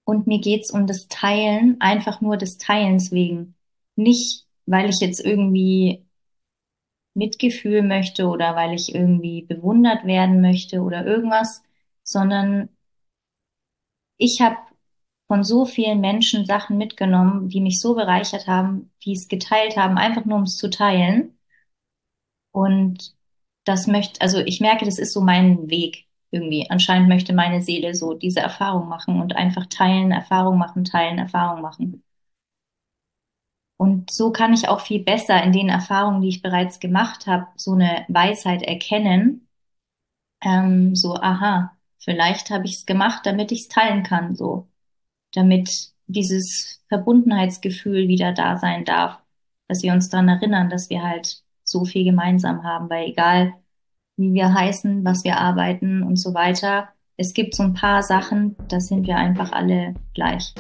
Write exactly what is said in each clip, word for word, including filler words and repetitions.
Und mir geht's um das Teilen, einfach nur des Teilens wegen. Nicht, weil ich jetzt irgendwie Mitgefühl möchte oder weil ich irgendwie bewundert werden möchte oder irgendwas, sondern ich habe von so vielen Menschen Sachen mitgenommen, die mich so bereichert haben, die es geteilt haben, einfach nur um es zu teilen. Und das möchte, also ich merke, das ist so mein Weg irgendwie. Anscheinend möchte meine Seele so diese Erfahrung machen und einfach teilen, Erfahrung machen, teilen, Erfahrung machen. Und so kann ich auch viel besser in den Erfahrungen, die ich bereits gemacht habe, so eine Weisheit erkennen. Ähm, so, aha, vielleicht habe ich es gemacht, damit ich es teilen kann, so, damit dieses Verbundenheitsgefühl wieder da sein darf, dass wir uns daran erinnern, dass wir halt so viel gemeinsam haben, weil egal wie wir heißen, was wir arbeiten und so weiter, es gibt so ein paar Sachen, da sind wir einfach alle gleich.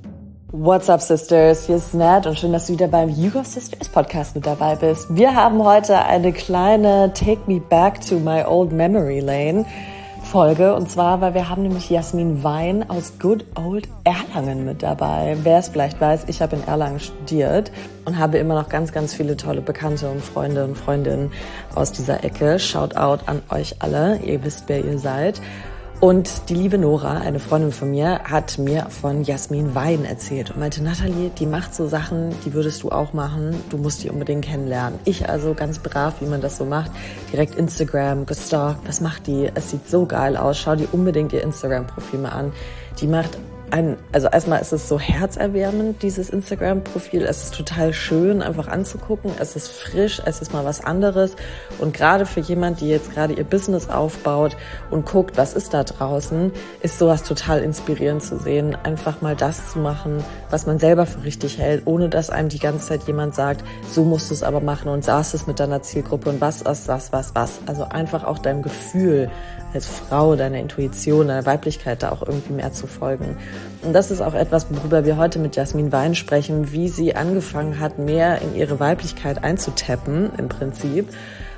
What's up, Sisters? Hier ist Nat und schön, dass du wieder beim You Go Sisters Podcast mit dabei bist. Wir haben heute eine kleine Take Me Back to My Old Memory Lane Folge, und zwar, weil wir haben nämlich Jasmin Wein aus Good Old Erlangen mit dabei. Wer es vielleicht weiß, ich habe in Erlangen studiert und habe immer noch ganz, ganz viele tolle Bekannte und Freunde und Freundinnen aus dieser Ecke. Shoutout an euch alle, ihr wisst, wer ihr seid. Und die liebe Nora, eine Freundin von mir, hat mir von Jasmin Wein erzählt und meinte, Nathalie, die macht so Sachen, die würdest du auch machen, du musst die unbedingt kennenlernen. Ich also ganz brav, wie man das so macht, direkt Instagram gestalkt, was macht die? Es sieht so geil aus, schau dir unbedingt ihr Instagram-Profil mal an. Die macht ein, also erstmal ist es so herzerwärmend, dieses Instagram-Profil. Es ist total schön, einfach anzugucken. Es ist frisch, es ist mal was anderes. Und gerade für jemand, die jetzt gerade ihr Business aufbaut und guckt, was ist da draußen, ist sowas total inspirierend zu sehen. Einfach mal das zu machen, was man selber für richtig hält, ohne dass einem die ganze Zeit jemand sagt, so musst du es aber machen und saß es mit deiner Zielgruppe und was, was, was, was, was. Also einfach auch deinem Gefühl als Frau, deiner Intuition, deiner Weiblichkeit da auch irgendwie mehr zu folgen. Und das ist auch etwas, worüber wir heute mit Jasmin Wein sprechen, wie sie angefangen hat, mehr in ihre Weiblichkeit einzutappen im Prinzip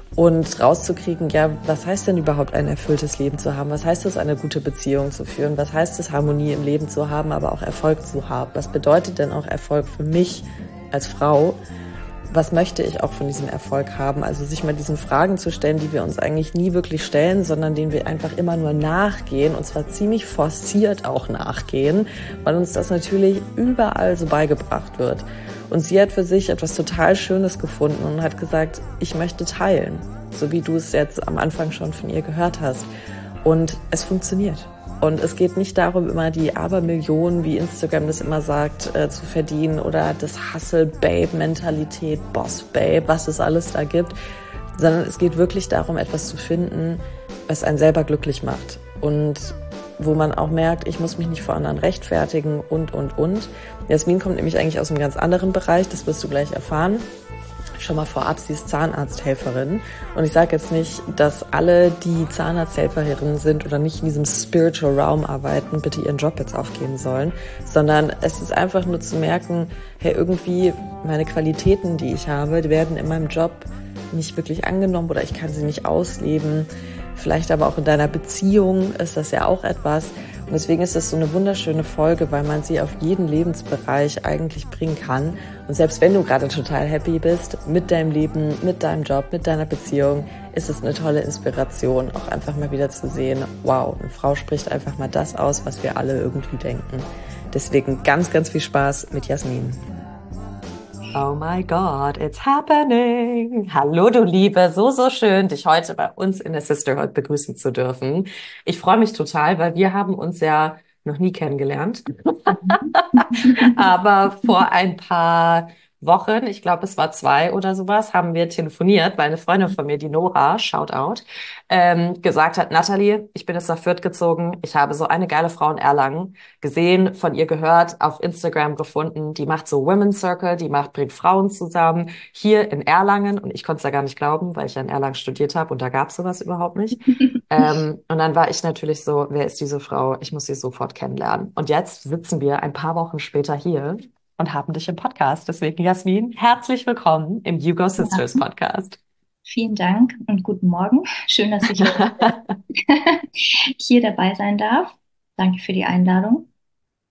und rauszukriegen, ja, was heißt denn überhaupt ein erfülltes Leben zu haben? Was heißt es, eine gute Beziehung zu führen? Was heißt es, Harmonie im Leben zu haben, aber auch Erfolg zu haben? Was bedeutet denn auch Erfolg für mich als Frau? Was möchte ich auch von diesem Erfolg haben? Also sich mal diesen Fragen zu stellen, die wir uns eigentlich nie wirklich stellen, sondern denen wir einfach immer nur nachgehen, und zwar ziemlich forciert auch nachgehen, weil uns das natürlich überall so beigebracht wird. Und sie hat für sich etwas total Schönes gefunden und hat gesagt, ich möchte teilen, so wie du es jetzt am Anfang schon von ihr gehört hast. Und es funktioniert. Und es geht nicht darum, immer die Abermillionen, wie Instagram das immer sagt, äh, zu verdienen oder das Hustle-Babe-Mentalität, Boss-Babe, was es alles da gibt, sondern es geht wirklich darum, etwas zu finden, was einen selber glücklich macht und wo man auch merkt, ich muss mich nicht vor anderen rechtfertigen und, und, und. Jasmin kommt nämlich eigentlich aus einem ganz anderen Bereich, das wirst du gleich erfahren. Schon mal vorab, sie ist Zahnarzthelferin. Und ich sage jetzt nicht, dass alle, die Zahnarzthelferinnen sind oder nicht in diesem Spiritual Raum arbeiten, bitte ihren Job jetzt aufgeben sollen, sondern es ist einfach nur zu merken, hey, irgendwie meine Qualitäten, die ich habe, die werden in meinem Job nicht wirklich angenommen oder ich kann sie nicht ausleben. Vielleicht aber auch in deiner Beziehung ist das ja auch etwas. Und deswegen ist es so eine wunderschöne Folge, weil man sie auf jeden Lebensbereich eigentlich bringen kann. Und selbst wenn du gerade total happy bist mit deinem Leben, mit deinem Job, mit deiner Beziehung, ist es eine tolle Inspiration, auch einfach mal wieder zu sehen, wow, eine Frau spricht einfach mal das aus, was wir alle irgendwie denken. Deswegen ganz, ganz viel Spaß mit Jasmin. Oh my God, it's happening. Hallo, du Liebe, so, so schön, dich heute bei uns in der Sisterhood begrüßen zu dürfen. Ich freue mich total, weil wir haben uns ja noch nie kennengelernt. Aber vor ein paar Wochen, ich glaube, es war zwei oder sowas, haben wir telefoniert, weil eine Freundin von mir, die Nora, Shoutout, ähm, gesagt hat, Nathalie, ich bin jetzt nach Fürth gezogen, ich habe so eine geile Frau in Erlangen gesehen, von ihr gehört, auf Instagram gefunden, die macht so Women's Circle, die macht, bringt Frauen zusammen, hier in Erlangen, und ich konnte es ja gar nicht glauben, weil ich ja in Erlangen studiert habe und da gab es sowas überhaupt nicht. Ähm, und dann war ich natürlich so, wer ist diese Frau? Ich muss sie sofort kennenlernen. Und jetzt sitzen wir ein paar Wochen später hier und haben dich im Podcast. Deswegen, Jasmin, herzlich willkommen im You Go Ja, Sisters Podcast. vielen Dank und guten Morgen. Schön, dass ich heute hier dabei sein darf. Danke für die Einladung.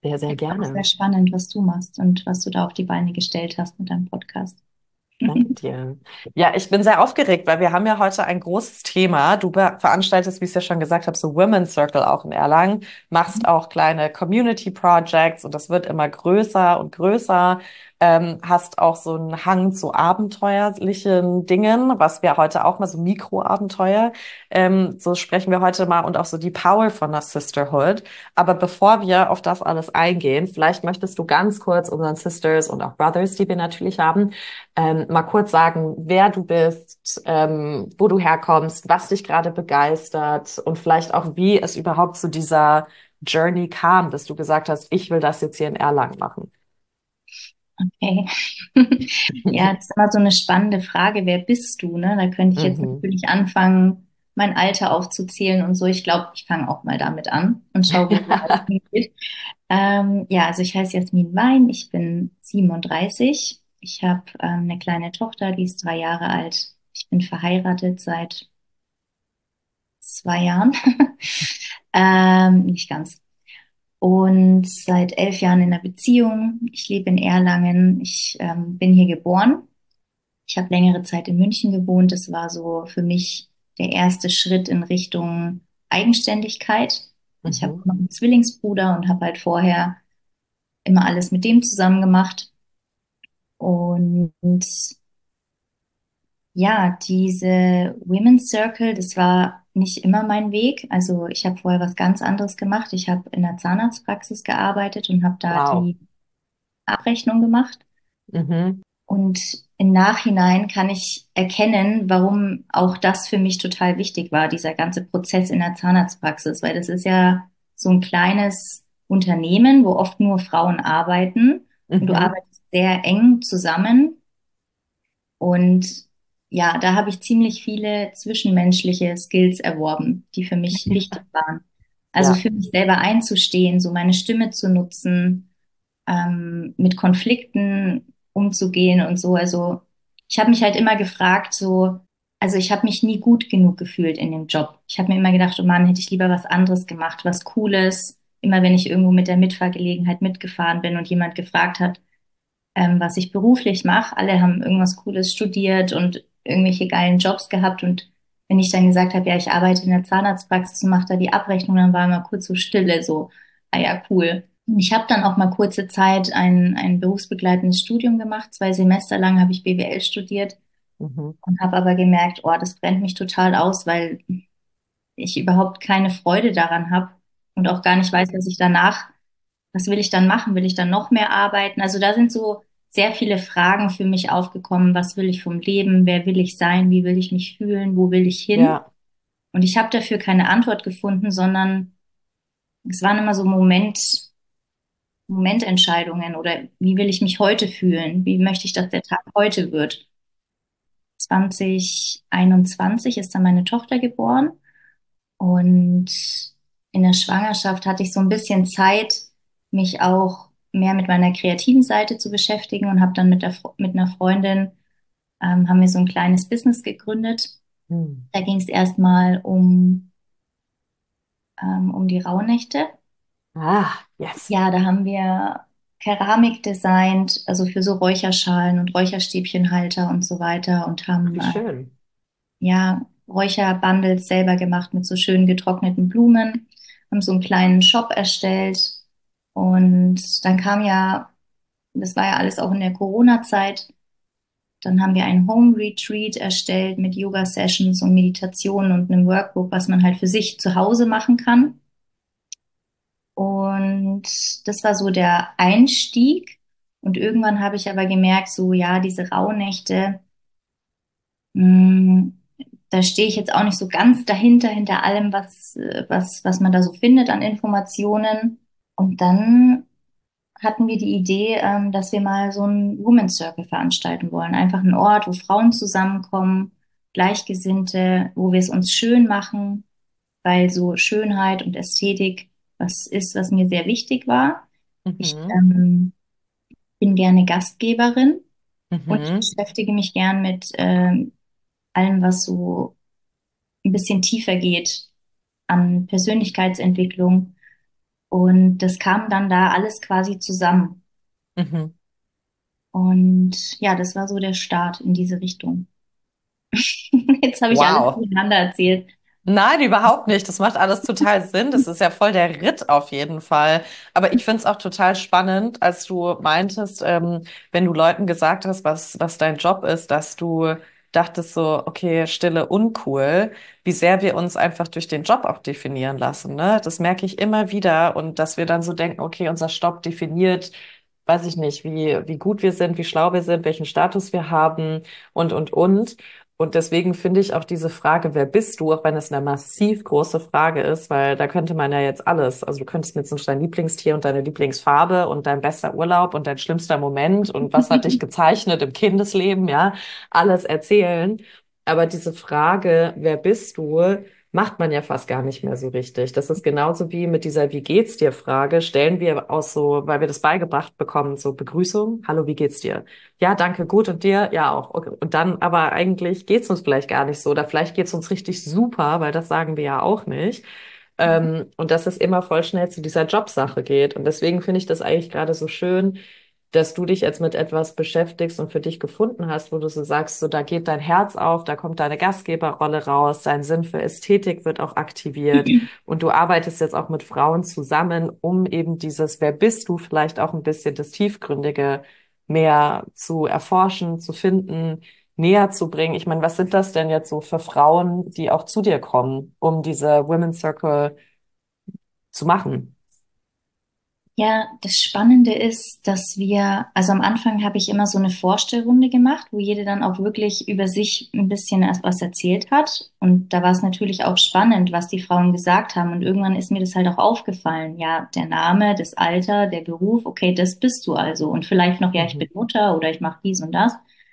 Sehr, sehr Auch sehr gerne. spannend, was du machst und was du da auf die Beine gestellt hast mit deinem Podcast. Danke dir. Ja, ich bin sehr aufgeregt, weil wir haben ja heute ein großes Thema. Du be- veranstaltest, wie ich es ja schon gesagt habe, so Women's Circle auch in Erlangen, machst auch kleine Community Projects und das wird immer größer und größer. Ähm, hast auch so einen Hang zu abenteuerlichen Dingen, was wir heute auch mal so Mikroabenteuer. Ähm, so sprechen wir heute mal und auch so die Power von der Sisterhood. Aber bevor wir auf das alles eingehen, vielleicht möchtest du ganz kurz unseren Sisters und auch Brothers, die wir natürlich haben, ähm, mal kurz sagen, wer du bist, ähm, wo du herkommst, was dich gerade begeistert und vielleicht auch, wie es überhaupt zu dieser Journey kam, dass du gesagt hast, ich will das jetzt hier in Erlangen machen. Okay. Ja, das ist immer so eine spannende Frage, wer bist du, ne? Da könnte ich jetzt Mhm. natürlich anfangen, mein Alter aufzuzählen und so. Ich glaube, ich fange auch mal damit an und schaue, wo die Reise hingeht. Ähm, ja, also ich heiße Jasmin Wein, ich bin siebenunddreißig. Ich habe ähm, eine kleine Tochter, die ist drei Jahre alt. Ich bin verheiratet seit zwei Jahren. Ähm, nicht ganz. Und seit elf Jahren in einer Beziehung. Ich lebe in Erlangen. Ich ähm, bin hier geboren. Ich habe längere Zeit in München gewohnt. Das war so für mich der erste Schritt in Richtung Eigenständigkeit. Ich habe Mhm. noch einen Zwillingsbruder und habe halt vorher immer alles mit dem zusammen gemacht. Und ja, diese Women's Circle, das war nicht immer mein Weg. Also ich habe vorher was ganz anderes gemacht. Ich habe in der Zahnarztpraxis gearbeitet und habe da Wow. die Abrechnung gemacht. Mhm. Und im Nachhinein kann ich erkennen, warum auch das für mich total wichtig war, dieser ganze Prozess in der Zahnarztpraxis, weil das ist ja so ein kleines Unternehmen, wo oft nur Frauen arbeiten und du Mhm. arbeitest sehr eng zusammen. Und ja, da habe ich ziemlich viele zwischenmenschliche Skills erworben, die für mich wichtig waren. Also Ja, für mich selber einzustehen, so meine Stimme zu nutzen, ähm, mit Konflikten umzugehen und so. Also ich habe mich halt immer gefragt, so, also ich habe mich nie gut genug gefühlt in dem Job. Ich habe mir immer gedacht, oh Mann, hätte ich lieber was anderes gemacht, was Cooles. Immer wenn ich irgendwo mit der Mitfahrgelegenheit mitgefahren bin und jemand gefragt hat, ähm, was ich beruflich mache, alle haben irgendwas Cooles studiert und irgendwelche geilen Jobs gehabt. Und wenn ich dann gesagt habe, ja, ich arbeite in der Zahnarztpraxis und mache da die Abrechnung, dann war immer kurz so Stille, so, ah ja, cool. Und ich habe dann auch mal kurze Zeit ein, ein berufsbegleitendes Studium gemacht. Zwei Semester lang habe ich B W L studiert mhm. und habe aber gemerkt, oh, das brennt mich total aus, weil ich überhaupt keine Freude daran habe und auch gar nicht weiß, was ich danach, was will ich dann machen? Will ich dann noch mehr arbeiten? Also da sind so sehr viele Fragen für mich aufgekommen. Was will ich vom Leben? Wer will ich sein? Wie will ich mich fühlen? Wo will ich hin? Ja, Und ich habe dafür keine Antwort gefunden, sondern es waren immer so Moment, Momententscheidungen oder wie will ich mich heute fühlen? Wie möchte ich, dass der Tag heute wird? zwanzig einundzwanzig ist dann meine Tochter geboren und in der Schwangerschaft hatte ich so ein bisschen Zeit, mich auch mehr mit meiner kreativen Seite zu beschäftigen und habe dann mit der, Fre- mit einer Freundin, ähm, haben wir so ein kleines Business gegründet. hm. Da ging es erstmal um, ähm, um die Rauhnächte. Ah, yes. Ja, da haben wir Keramik designt, also für so Räucherschalen und Räucherstäbchenhalter und so weiter und Ach, haben wie äh, schön. ja Räucherbundles selber gemacht mit so schön getrockneten Blumen, haben so einen kleinen Shop erstellt und dann kam ja, das war ja alles auch in der Corona-Zeit, dann haben wir einen Home Retreat erstellt mit Yoga-Sessions und Meditationen und einem Workbook, was man halt für sich zu Hause machen kann. Und das war so der Einstieg. Und irgendwann habe ich aber gemerkt, so ja, diese Rauhnächte, mh, da stehe ich jetzt auch nicht so ganz dahinter, hinter allem, was, äh, was, was man da so findet an Informationen. Und dann hatten wir die Idee, ähm, dass wir mal so einen Women's Circle veranstalten wollen. Einfach ein Ort, wo Frauen zusammenkommen, Gleichgesinnte, wo wir es uns schön machen, weil so Schönheit und Ästhetik was ist, was mir sehr wichtig war. Ich Mhm. ähm, bin gerne Gastgeberin und ich Mhm. beschäftige mich gern mit ähm, allem, was so ein bisschen tiefer geht an Persönlichkeitsentwicklung. Und das kam dann da alles quasi zusammen. Mhm. Und ja, das war so der Start in diese Richtung. Jetzt habe ich alles Wow. durcheinander erzählt. Nein, überhaupt nicht. Das macht alles total Sinn. Das ist ja voll der Ritt auf jeden Fall. Aber ich finde es auch total spannend, als du meintest, ähm, wenn du Leuten gesagt hast, was, was dein Job ist, dass du dachtest so, okay, Stille uncool, wie sehr wir uns einfach durch den Job auch definieren lassen, ne? Das merke ich immer wieder und dass wir dann so denken, okay, unser Job definiert, weiß ich nicht, wie, wie gut wir sind, wie schlau wir sind, welchen Status wir haben und, und, und. Und deswegen finde ich auch diese Frage, wer bist du, auch wenn es eine massiv große Frage ist, weil da könnte man ja jetzt alles, also du könntest mir jetzt nicht dein Lieblingstier und deine Lieblingsfarbe und dein bester Urlaub und dein schlimmster Moment und was hat dich gezeichnet im Kindesleben, ja, alles erzählen. Aber diese Frage, wer bist du, macht man ja fast gar nicht mehr so richtig. Das ist genauso wie mit dieser Wie geht's dir Frage, stellen wir aus so, weil wir das beigebracht bekommen, so Begrüßung, hallo, wie geht's dir? Ja, danke, gut. Und dir? Ja, auch. Okay. Und dann, aber eigentlich geht's uns vielleicht gar nicht so. Oder vielleicht geht's uns richtig super, weil das sagen wir ja auch nicht. Ähm, und dass es immer voll schnell zu dieser Jobsache geht. Und deswegen finde ich das eigentlich gerade so schön, dass du dich jetzt mit etwas beschäftigst und für dich gefunden hast, wo du so sagst, so da geht dein Herz auf, da kommt deine Gastgeberrolle raus, dein Sinn für Ästhetik wird auch aktiviert und du arbeitest jetzt auch mit Frauen zusammen, um eben dieses Wer bist du vielleicht auch ein bisschen das Tiefgründige mehr zu erforschen, zu finden, näher zu bringen. Ich meine, was sind das denn jetzt so für Frauen, die auch zu dir kommen, um diese Women's Circle zu machen? Ja, das Spannende ist, dass wir, also am Anfang habe ich immer so eine Vorstellrunde gemacht, wo jede dann auch wirklich über sich ein bisschen was erzählt hat. Und da war es natürlich auch spannend, was die Frauen gesagt haben. Und irgendwann ist mir das halt auch aufgefallen. Ja, der Name, das Alter, der Beruf, okay, das bist du also. Und vielleicht noch, ja, ich bin Mhm. Mutter oder ich mache dies und das.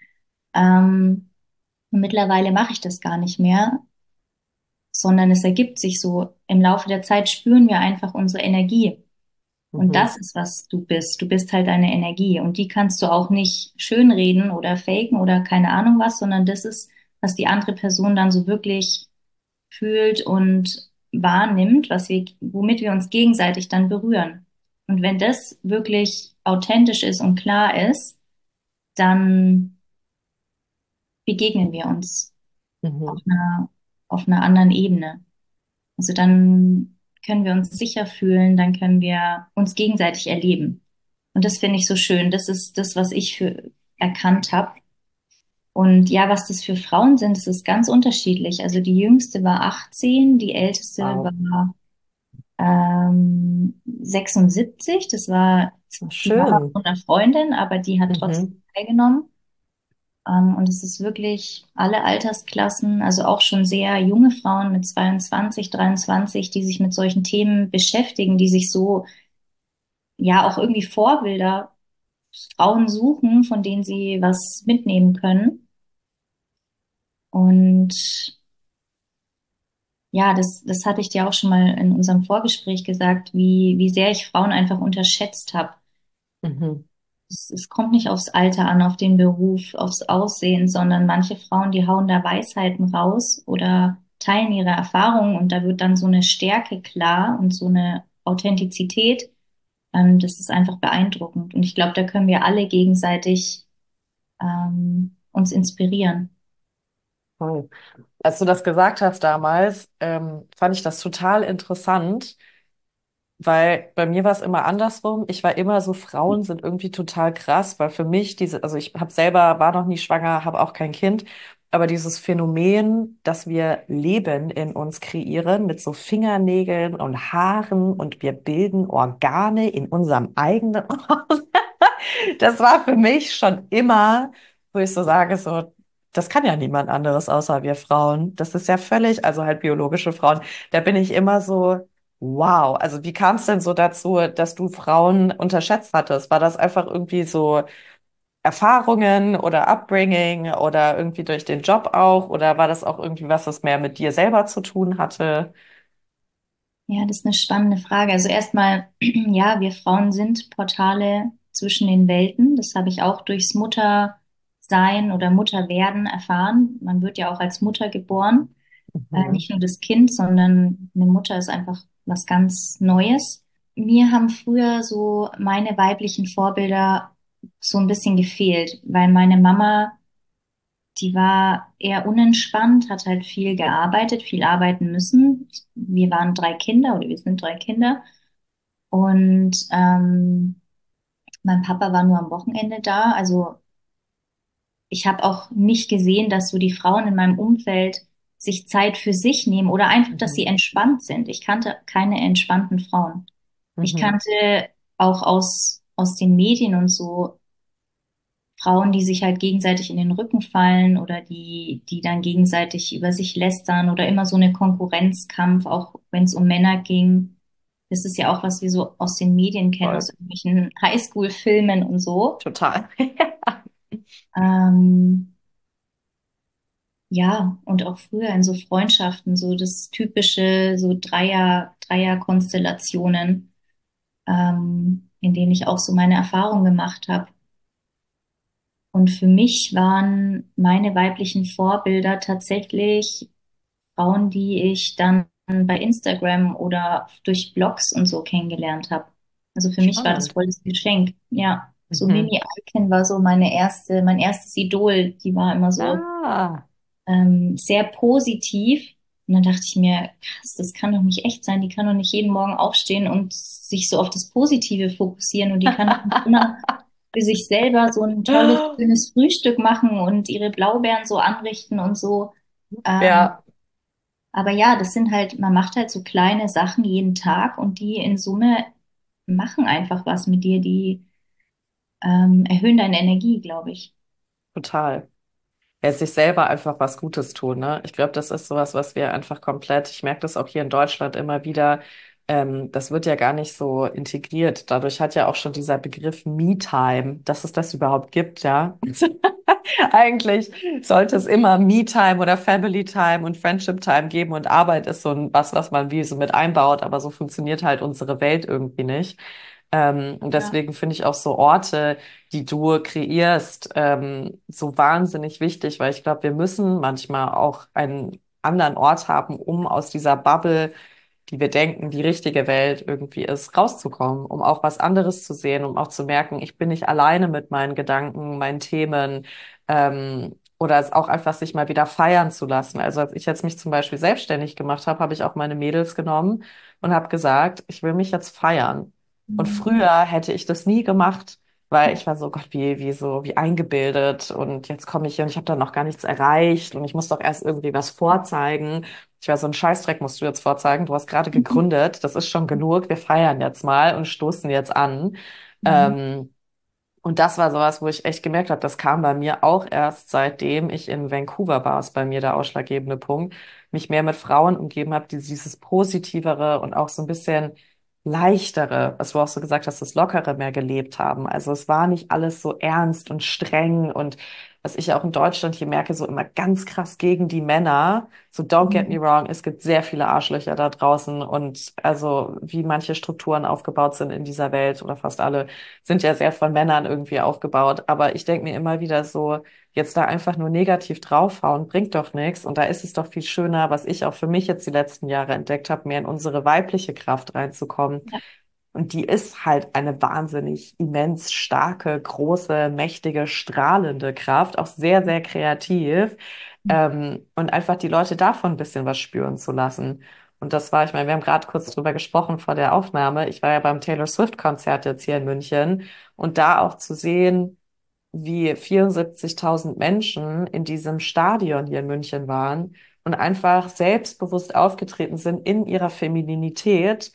Ähm, und mittlerweile mache ich das gar nicht mehr, sondern es ergibt sich so. Im Laufe der Zeit spüren wir einfach unsere Energie. Und Mhm. das ist, was du bist. Du bist halt deine Energie. Und die kannst du auch nicht schönreden oder faken oder keine Ahnung was, sondern das ist, was die andere Person dann so wirklich fühlt und wahrnimmt, was wir, womit wir uns gegenseitig dann berühren. Und wenn das wirklich authentisch ist und klar ist, dann begegnen wir uns auf Mhm. einer, auf einer anderen Ebene. Also dann können wir uns sicher fühlen, dann können wir uns gegenseitig erleben. Und das finde ich so schön. Das ist das, was ich für erkannt habe. Und ja, was das für Frauen sind, das ist ganz unterschiedlich. Also die jüngste war achtzehn, die älteste Wow. war ähm, sechsundsiebzig. Das war die Mama Schön. von einer Freundin, aber die hat trotzdem Mhm. teilgenommen. Ähm, und es ist wirklich alle Altersklassen, also auch schon sehr junge Frauen mit zweiundzwanzig, dreiundzwanzig, die sich mit solchen Themen beschäftigen, die sich so, ja, auch irgendwie Vorbilder, Frauen suchen, von denen sie was mitnehmen können. Und ja, das, das hatte ich dir auch schon mal in unserem Vorgespräch gesagt, wie, wie sehr ich Frauen einfach unterschätzt habe. Mhm. Es, es kommt nicht aufs Alter an, auf den Beruf, aufs Aussehen, sondern manche Frauen, die hauen da Weisheiten raus oder teilen ihre Erfahrungen und da wird dann so eine Stärke klar und so eine Authentizität. Ähm, das ist einfach beeindruckend. Und ich glaube, da können wir alle gegenseitig ähm, uns inspirieren. Voll. Als du das gesagt hast damals, ähm, fand ich das total interessant, weil bei mir war es immer andersrum. Ich war immer so, Frauen sind irgendwie total krass, weil für mich diese, also ich habe selber, war noch nie schwanger, habe auch kein Kind, aber dieses Phänomen, dass wir Leben in uns kreieren mit so Fingernägeln und Haaren und wir bilden Organe in unserem eigenen Das war für mich schon immer, wo ich so sage, so, das kann ja niemand anderes außer wir Frauen. Das ist ja völlig, also halt biologische Frauen. Da bin ich immer so, wow. Also wie kam es denn so dazu, dass du Frauen unterschätzt hattest? War das einfach irgendwie so Erfahrungen oder Upbringing oder irgendwie durch den Job auch? Oder war das auch irgendwie was, was mehr mit dir selber zu tun hatte? Ja, das ist eine spannende Frage. Also erstmal, ja, wir Frauen sind Portale zwischen den Welten. Das habe ich auch durchs Muttersein oder Mutterwerden erfahren. Man wird ja auch als Mutter geboren. Äh, Mhm. nicht nur das Kind, sondern eine Mutter ist einfach was ganz Neues. mir haben früher so meine weiblichen Vorbilder so ein bisschen gefehlt, weil meine Mama, die war eher unentspannt, hat halt viel gearbeitet, viel arbeiten müssen. Wir waren drei Kinder oder wir sind drei Kinder. Und ähm, mein Papa war nur am Wochenende da. Also ich habe auch nicht gesehen, dass so die Frauen in meinem Umfeld sich Zeit für sich nehmen oder einfach, dass sie Mhm. entspannt sind. Ich kannte keine entspannten Frauen. Ich Mhm. kannte auch aus, aus den Medien und so Frauen, die sich halt gegenseitig in den Rücken fallen oder die, die dann gegenseitig über sich lästern oder immer so eine Konkurrenzkampf, auch wenn es um Männer ging. Das ist ja auch, was wir so aus den Medien kennen, Voll. aus irgendwelchen Highschool-Filmen und so. Total. Ähm, ja, und auch früher in so Freundschaften, so das typische, so Dreier, Dreier-Konstellationen, ähm, in denen ich auch so meine Erfahrungen gemacht habe. Und für mich waren meine weiblichen Vorbilder tatsächlich Frauen, die ich dann bei Instagram oder durch Blogs und so kennengelernt habe. Also für mich war das Spannend. voll das Geschenk. Ja, so Mhm. Mimi Icon war so meine erste, mein erstes Idol. Die war immer so Ah. ähm, sehr positiv. Und dann dachte ich mir, krass, das kann doch nicht echt sein. Die kann doch nicht jeden Morgen aufstehen und sich so auf das Positive fokussieren. Und die kann doch nicht immer für sich selber so ein tolles, schönes Frühstück machen und ihre Blaubeeren so anrichten und so. Ähm, Ja, aber ja, das sind halt, man macht halt so kleine Sachen jeden Tag und die in Summe machen einfach was mit dir, die ähm, erhöhen deine Energie, glaube ich. total. Ja, sich selber einfach was Gutes tun, ne? Ich glaube, das ist sowas, was wir einfach komplett, ich merke das auch hier in Deutschland immer wieder, ähm, das wird ja gar nicht so integriert. Dadurch hat ja auch schon dieser Begriff Me-Time, dass es das überhaupt gibt, ja. Eigentlich sollte es immer Me-Time oder Family-Time und Friendship-Time geben und Arbeit ist so ein, was, was man wie so mit einbaut, aber so funktioniert halt unsere Welt irgendwie nicht. Ähm, und Ja. deswegen finde ich auch so Orte, die du kreierst, ähm, so wahnsinnig wichtig, weil ich glaube, wir müssen manchmal auch einen anderen Ort haben, um aus dieser Bubble, die wir denken, die richtige Welt irgendwie ist, rauszukommen, um auch was anderes zu sehen, um auch zu merken, ich bin nicht alleine mit meinen Gedanken, meinen Themen, ähm, oder es auch einfach sich mal wieder feiern zu lassen. Also als ich jetzt mich zum Beispiel selbstständig gemacht habe, habe ich auch meine Mädels genommen und habe gesagt, ich will mich jetzt feiern. Und Mhm. früher hätte ich das nie gemacht, weil ich war so, Gott, wie, wie so, wie eingebildet und jetzt komme ich hier und ich habe da noch gar nichts erreicht und ich muss doch erst irgendwie was vorzeigen. Ich war so ein Scheißdreck musst du jetzt vorzeigen. Du hast gerade gegründet, das ist schon genug. Wir feiern jetzt mal und stoßen jetzt an. Mhm. Ähm, und das war sowas, wo ich echt gemerkt habe, das kam bei mir auch erst seitdem ich in Vancouver war, ist bei mir der ausschlaggebende Punkt, mich mehr mit Frauen umgeben habe, die dieses Positivere und auch so ein bisschen leichtere, was du auch so gesagt hast, das Lockere mehr gelebt haben. Also es war nicht alles so ernst und streng und was ich auch in Deutschland hier merke, so immer ganz krass gegen die Männer. So don't get me Mhm. wrong, es gibt sehr viele Arschlöcher da draußen und also wie manche Strukturen aufgebaut sind in dieser Welt oder fast alle sind ja sehr von Männern irgendwie aufgebaut. Aber ich denke mir immer wieder so, jetzt da einfach nur negativ draufhauen, bringt doch nichts. Und da ist es doch viel schöner, was ich auch für mich jetzt die letzten Jahre entdeckt habe, mehr in unsere weibliche Kraft reinzukommen. Ja. Und die ist halt eine wahnsinnig immens starke, große, mächtige, strahlende Kraft, auch sehr, sehr kreativ. Ähm, und einfach die Leute davon ein bisschen was spüren zu lassen. Und das war, ich meine, wir haben gerade kurz drüber gesprochen vor der Aufnahme. Ich war ja beim Taylor Swift-Konzert jetzt hier in München und da auch zu sehen, wie vierundsiebzigtausend Menschen in diesem Stadion hier in München waren und einfach selbstbewusst aufgetreten sind in ihrer Femininität.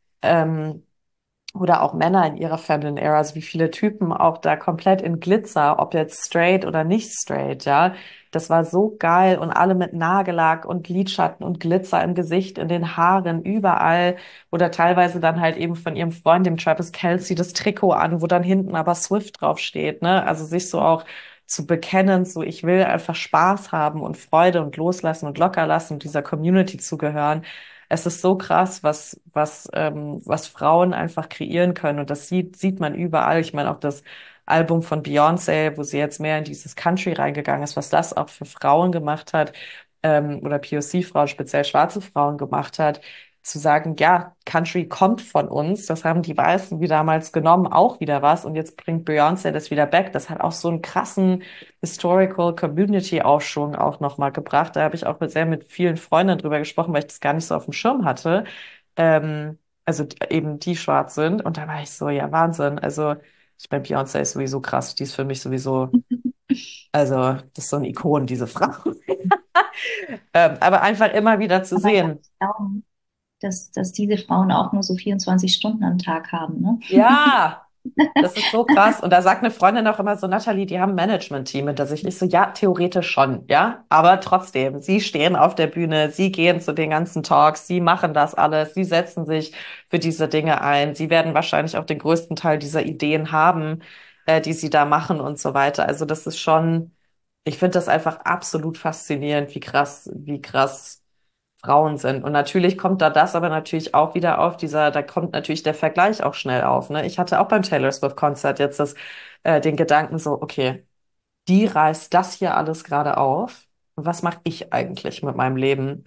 Ähm, oder auch Männer in ihrer Feminine Era, also wie viele Typen auch da komplett in Glitzer, ob jetzt straight oder nicht straight, ja. Das war so geil und alle mit Nagellack und Lidschatten und Glitzer im Gesicht, in den Haaren, überall. Oder teilweise dann halt eben von ihrem Freund, dem Travis Kelce, das Trikot an, wo dann hinten aber Swift draufsteht, ne? Also sich so auch zu bekennen, so ich will einfach Spaß haben und Freude und loslassen und locker lassen und dieser Community zugehören. Es ist so krass, was, was, ähm, was Frauen einfach kreieren können. Und das sieht, sieht man überall. Ich meine, auch das Album von Beyoncé, wo sie jetzt mehr in dieses Country reingegangen ist, was das auch für Frauen gemacht hat, ähm, oder P O C-Frauen, speziell schwarze Frauen gemacht hat, zu sagen, ja, Country kommt von uns, das haben die Weißen wie damals genommen, auch wieder was und jetzt bringt Beyoncé das wieder back. Das hat auch so einen krassen Historical Community Aufschwung auch nochmal gebracht. Da habe ich auch mit, sehr mit vielen Freundinnen drüber gesprochen, weil ich das gar nicht so auf dem Schirm hatte. Ähm, also die, eben die schwarz sind und da war ich so, ja, Wahnsinn. Also ich meine, Beyoncé ist sowieso krass, die ist für mich sowieso, also das ist so ein Ikon, diese Frau. Ähm, aber einfach immer wieder zu Aber ja, sehen. ich glaube, dass, dass diese Frauen auch nur so vierundzwanzig Stunden am Tag haben, ne? Ja, das ist so krass. Und da sagt eine Freundin auch immer so, Natalie, die haben ein Management-Team hinter sich. Ich so, ja, theoretisch schon, ja. Aber trotzdem, sie stehen auf der Bühne, sie gehen zu den ganzen Talks, sie machen das alles, sie setzen sich für diese Dinge ein. Sie werden wahrscheinlich auch den größten Teil dieser Ideen haben, äh, die sie da machen und so weiter. Also das ist schon, ich finde das einfach absolut faszinierend, wie krass, wie krass Frauen sind. Und natürlich kommt da das aber natürlich auch wieder auf, dieser, da kommt natürlich der Vergleich auch schnell auf, ne? Ich hatte auch beim Taylor Swift-Konzert jetzt das, äh, den Gedanken so, okay, die reißt das hier alles gerade auf. Und was mache ich eigentlich mit meinem Leben?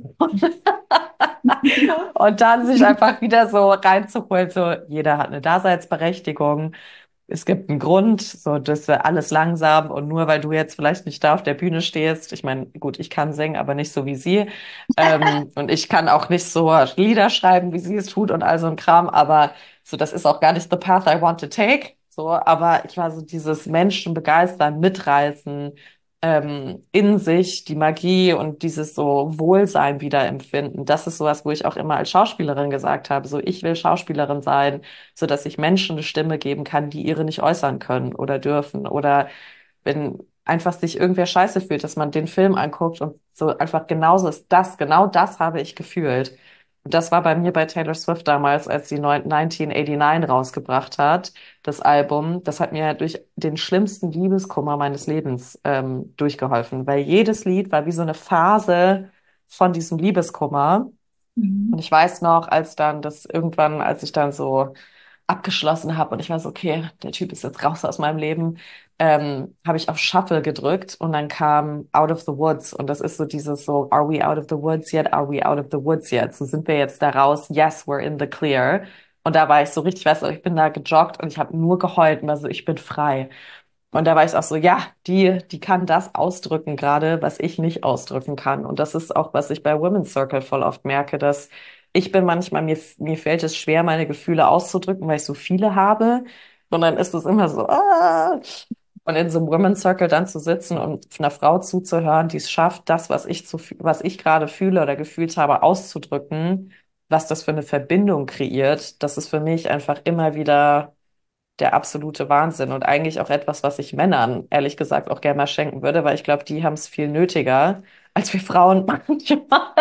Und dann sich einfach wieder so reinzuholen, so, jeder hat eine Daseinsberechtigung. Es gibt einen Grund, so das äh, alles langsam und nur weil du jetzt vielleicht nicht da auf der Bühne stehst, ich meine, gut, ich kann singen, aber nicht so wie sie. Ähm, und ich kann auch nicht so Lieder schreiben, wie sie es tut und all so ein Kram, aber so, das ist auch gar nicht the path I want to take. So, aber ich war so dieses Menschen begeistern, mitreißen, ähm, in sich die Magie und dieses so Wohlsein wiederempfinden. Das ist sowas, wo ich auch immer als Schauspielerin gesagt habe, so ich will Schauspielerin sein, so dass ich Menschen eine Stimme geben kann, die ihre nicht äußern können oder dürfen oder wenn einfach sich irgendwer scheiße fühlt, dass man den Film anguckt und so einfach genauso ist das, genau das habe ich gefühlt. Und das war bei mir bei Taylor Swift damals, als sie neunzehnhundertneunundachtzig rausgebracht hat, das Album. Das hat mir durch den schlimmsten Liebeskummer meines Lebens ähm, durchgeholfen, weil jedes Lied war wie so eine Phase von diesem Liebeskummer. Und Mhm. ich weiß noch, als dann das irgendwann, als ich dann so abgeschlossen habe und ich war so, okay, der Typ ist jetzt raus aus meinem Leben, ähm, habe ich auf Shuffle gedrückt und dann kam Out of the Woods und das ist so dieses so, are we out of the woods yet? Are we out of the woods yet? So sind wir jetzt da raus? Yes, we're in the clear. Und da war ich so richtig, weißt du, ich bin da gejoggt und ich habe nur geheult und war so, ich bin frei. Und da war ich auch so, ja, die, die kann das ausdrücken gerade, was ich nicht ausdrücken kann. Und das ist auch, was ich bei Women's Circle voll oft merke, dass ich bin manchmal, mir, mir fällt es schwer, meine Gefühle auszudrücken, weil ich so viele habe. Und dann ist es immer so, ah. Und in so einem Women's Circle dann zu sitzen und einer Frau zuzuhören, die es schafft, das, was ich zu, was ich gerade fühle oder gefühlt habe, auszudrücken, was das für eine Verbindung kreiert, das ist für mich einfach immer wieder der absolute Wahnsinn und eigentlich auch etwas, was ich Männern ehrlich gesagt auch gerne mal schenken würde, weil ich glaube, die haben es viel nötiger, als wir Frauen manchmal,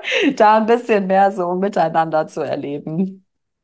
da ein bisschen mehr so miteinander zu erleben.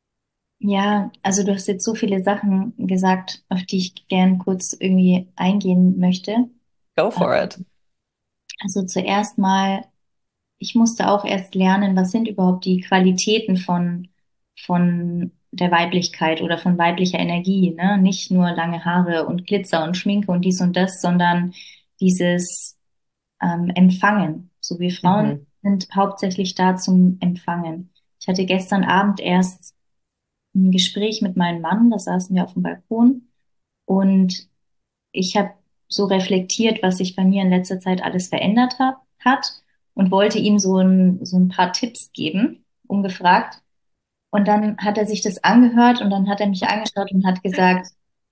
Ja, also du hast jetzt so viele Sachen gesagt, auf die ich gern kurz irgendwie eingehen möchte. Go Ähm, for it. Also zuerst mal, ich musste auch erst lernen, was sind überhaupt die Qualitäten von, von der Weiblichkeit oder von weiblicher Energie, ne? Nicht nur lange Haare und Glitzer und Schminke und dies und das, sondern dieses ähm, Empfangen. So wir Frauen Mhm. sind hauptsächlich da zum Empfangen. Ich hatte gestern Abend erst ein Gespräch mit meinem Mann, da saßen wir auf dem Balkon und ich habe so reflektiert, was sich bei mir in letzter Zeit alles verändert hat, hat und wollte ihm so ein, so ein paar Tipps geben, ungefragt. Und dann hat er sich das angehört und dann hat er mich angeschaut und hat gesagt,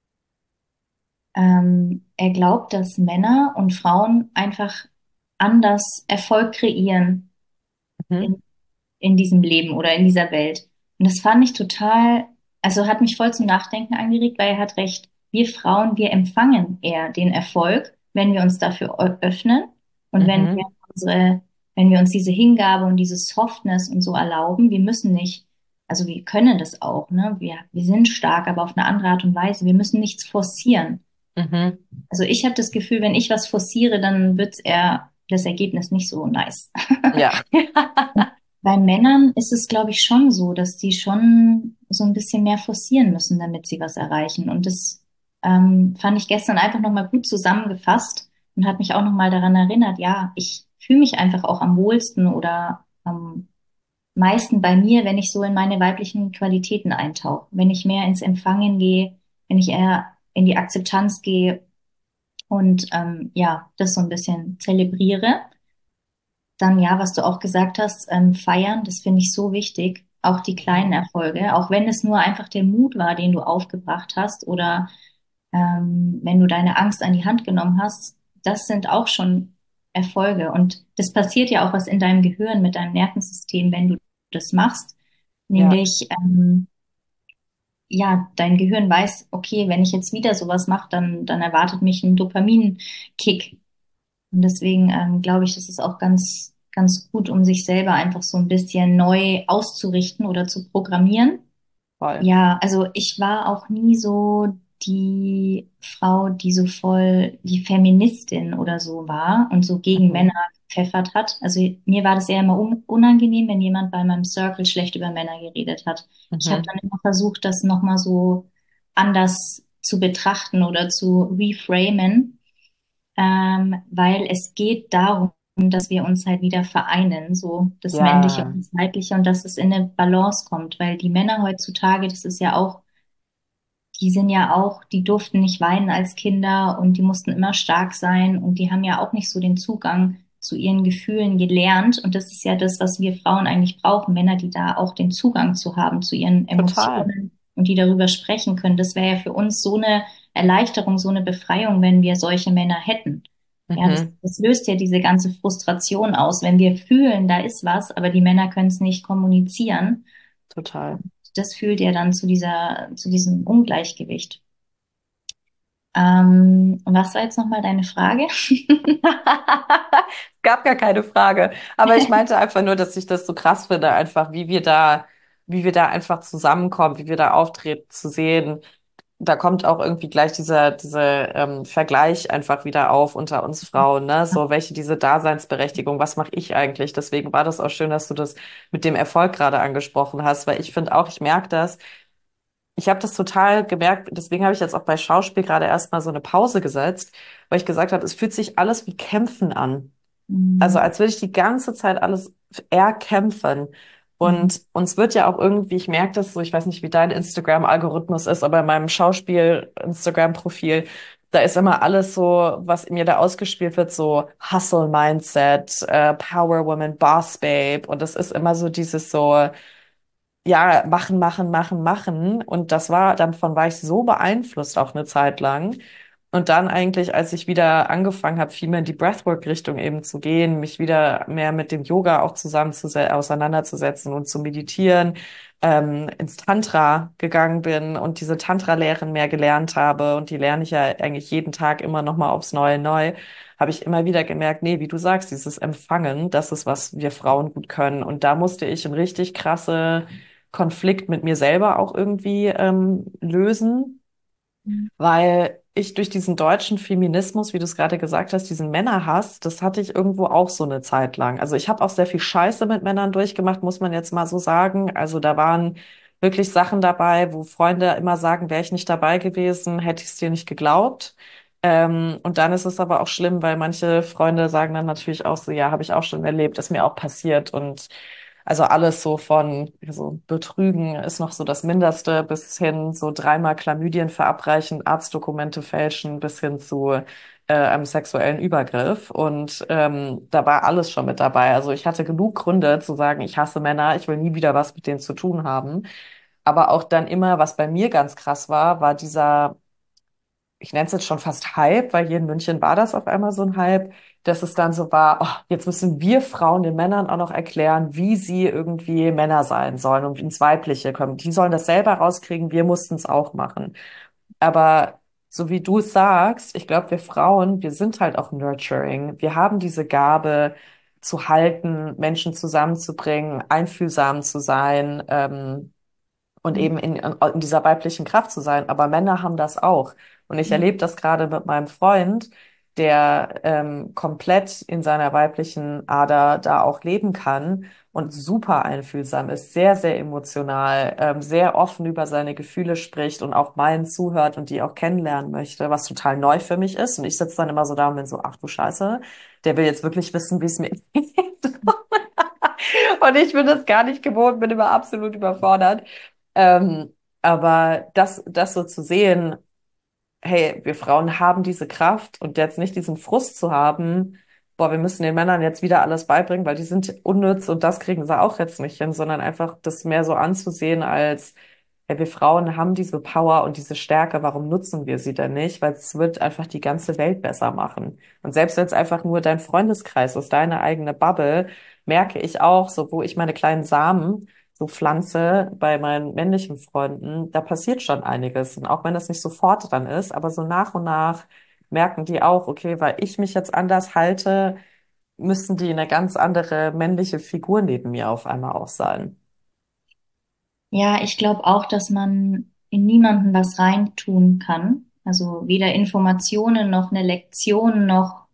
ähm, er glaubt, dass Männer und Frauen einfach anders Erfolg kreieren Mhm. in, in diesem Leben oder in dieser Welt. Und das fand ich total, also hat mich voll zum Nachdenken angeregt, weil er hat recht. Wir Frauen, wir empfangen eher den Erfolg, wenn wir uns dafür ö- öffnen und wenn wir Mhm. unsere, wenn wir uns diese Hingabe und diese Softness und so erlauben. Wir müssen nicht, also wir können das auch, ne? Wir, wir sind stark, aber auf eine andere Art und Weise. Wir müssen nichts forcieren. Mhm. Also ich habe das Gefühl, wenn ich was forciere, dann wird's eher das Ergebnis nicht so nice. Ja. Bei Männern ist es, glaube ich, schon so, dass die schon so ein bisschen mehr forcieren müssen, damit sie was erreichen. Und das ähm, fand ich gestern einfach nochmal gut zusammengefasst und hat mich auch nochmal daran erinnert, ja, ich fühle mich einfach auch am wohlsten oder am, meisten bei mir, wenn ich so in meine weiblichen Qualitäten eintauche, wenn ich mehr ins Empfangen gehe, wenn ich eher in die Akzeptanz gehe und ähm, ja, das so ein bisschen zelebriere. Dann ja, was du auch gesagt hast, ähm, feiern, das finde ich so wichtig. Auch die kleinen Mhm. Erfolge, auch wenn es nur einfach der Mut war, den du aufgebracht hast oder ähm, wenn du deine Angst an die Hand genommen hast, das sind auch schon Erfolge. Und das passiert ja auch was in deinem Gehirn mit deinem Nervensystem, wenn du das machst. Ja, Nämlich, ähm, ja, dein Gehirn weiß, okay, wenn ich jetzt wieder sowas mache, dann, dann erwartet mich ein Dopaminkick. Und deswegen ähm, glaube ich, das ist auch ganz, ganz gut, um sich selber einfach so ein bisschen neu auszurichten oder zu programmieren. voll. Ja, also ich war auch nie so die Frau, die so voll die Feministin oder so war und so gegen Männer Mhm. gepfeffert hat. Also mir war das eher immer un unangenehm, wenn jemand bei meinem Circle schlecht über Männer geredet hat. Ich habe Mhm. dann immer versucht, das nochmal so anders zu betrachten oder zu reframen, ähm, weil es geht darum, dass wir uns halt wieder vereinen, so das Männliche und Ja, das Weibliche und dass es in eine Balance kommt, weil die Männer heutzutage, das ist ja auch, die sind ja auch, die durften nicht weinen als Kinder und die mussten immer stark sein und die haben ja auch nicht so den Zugang zu ihren Gefühlen gelernt und das ist ja das, was wir Frauen eigentlich brauchen, Männer, die da auch den Zugang zu haben, zu ihren total. Emotionen und die darüber sprechen können. Das wäre ja für uns so eine Erleichterung, so eine Befreiung, wenn wir solche Männer hätten. Ja, das, Mhm. das löst ja diese ganze Frustration aus, wenn wir fühlen, da ist was, aber die Männer können es nicht kommunizieren. Total. Das führt ja dann zu dieser, zu diesem Ungleichgewicht. Ähm, und was war jetzt nochmal deine Frage? Es gab gar keine Frage. Aber ich meinte einfach nur, dass ich das so krass finde, einfach, wie wir da, wie wir da einfach zusammenkommen, wie wir da auftreten, zu sehen. Da kommt auch irgendwie gleich dieser, dieser ähm, Vergleich einfach wieder auf unter uns Frauen, ne? So, welche diese Daseinsberechtigung, was mache ich eigentlich? Deswegen war das auch schön, dass du das mit dem Erfolg gerade angesprochen hast, weil ich finde auch, ich merke das. Ich habe das total gemerkt, deswegen habe ich jetzt auch bei Schauspiel gerade erstmal so eine Pause gesetzt, weil ich gesagt habe, es fühlt sich alles wie Kämpfen an. Also Mhm. als würde ich die ganze Zeit alles erkämpfen. Mhm. Und uns wird ja auch irgendwie, ich merke das so, ich weiß nicht, wie dein Instagram-Algorithmus ist, aber in meinem Schauspiel-Instagram-Profil, da ist immer alles so, was mir da ausgespielt wird, so Hustle-Mindset, äh, Power Woman, Boss Babe. Und das ist immer so dieses so, ja, machen, machen, machen, machen. Und das war, davon war ich so beeinflusst auch eine Zeit lang. Und dann eigentlich, als ich wieder angefangen habe, viel mehr in die Breathwork-Richtung eben zu gehen, mich wieder mehr mit dem Yoga auch zusammen zu auseinanderzusetzen und zu meditieren, ähm, ins Tantra gegangen bin und diese Tantra-Lehren mehr gelernt habe, und die lerne ich ja eigentlich jeden Tag immer noch mal aufs Neue neu, habe ich immer wieder gemerkt, nee, wie du sagst, dieses Empfangen, das ist, was wir Frauen gut können. Und da musste ich ein richtig krasse Konflikt mit mir selber auch irgendwie ähm, lösen, weil ich durch diesen deutschen Feminismus, wie du es gerade gesagt hast, diesen Männerhass, das hatte ich irgendwo auch so eine Zeit lang. Also ich habe auch sehr viel Scheiße mit Männern durchgemacht, muss man jetzt mal so sagen. Also da waren wirklich Sachen dabei, wo Freunde immer sagen, wäre ich nicht dabei gewesen, hätte ich es dir nicht geglaubt. Ähm, und dann ist es aber auch schlimm, weil manche Freunde sagen dann natürlich auch so, ja, habe ich auch schon erlebt, ist mir auch passiert. Und also alles so von so Betrügen ist noch so das Mindeste, bis hin so dreimal Chlamydien verabreichen, Arztdokumente fälschen, bis hin zu äh, einem sexuellen Übergriff. Und ähm, da war alles schon mit dabei. Also ich hatte genug Gründe zu sagen, ich hasse Männer, ich will nie wieder was mit denen zu tun haben. Aber auch dann immer, was bei mir ganz krass war, war dieser, ich nenne es jetzt schon fast Hype, weil hier in München war das auf einmal so ein Hype, dass es dann so war, oh, jetzt müssen wir Frauen den Männern auch noch erklären, wie sie irgendwie Männer sein sollen und ins Weibliche kommen. Die sollen das selber rauskriegen, wir mussten es auch machen. Aber so wie du es sagst, ich glaube, wir Frauen, wir sind halt auch nurturing. Wir haben diese Gabe zu halten, Menschen zusammenzubringen, einfühlsam zu sein, ähm, und eben in, in dieser weiblichen Kraft zu sein. Aber Männer haben das auch. Und ich erlebe das gerade mit meinem Freund, der ähm, komplett in seiner weiblichen Ader da auch leben kann und super einfühlsam ist, sehr, sehr emotional, ähm, sehr offen über seine Gefühle spricht und auch meinen zuhört und die auch kennenlernen möchte, was total neu für mich ist. Und ich sitze dann immer so da und bin so, ach du Scheiße, der will jetzt wirklich wissen, wie es mir geht. Und ich bin das gar nicht gewohnt, bin immer absolut überfordert. Ähm, aber das, das so zu sehen, hey, wir Frauen haben diese Kraft und jetzt nicht diesen Frust zu haben, boah, wir müssen den Männern jetzt wieder alles beibringen, weil die sind unnütz und das kriegen sie auch jetzt nicht hin, sondern einfach das mehr so anzusehen als, hey, wir Frauen haben diese Power und diese Stärke, warum nutzen wir sie denn nicht? Weil es wird einfach die ganze Welt besser machen. Und selbst wenn es einfach nur dein Freundeskreis ist, deine eigene Bubble, merke ich auch, so wo ich meine kleinen Samen so pflanze bei meinen männlichen Freunden, da passiert schon einiges. Und auch wenn das nicht sofort dran ist, aber so nach und nach merken die auch, okay, weil ich mich jetzt anders halte, müssen die eine ganz andere männliche Figur neben mir auf einmal auch sein. Ja, ich glaube auch, dass man in niemanden was reintun kann. Also weder Informationen noch eine Lektion noch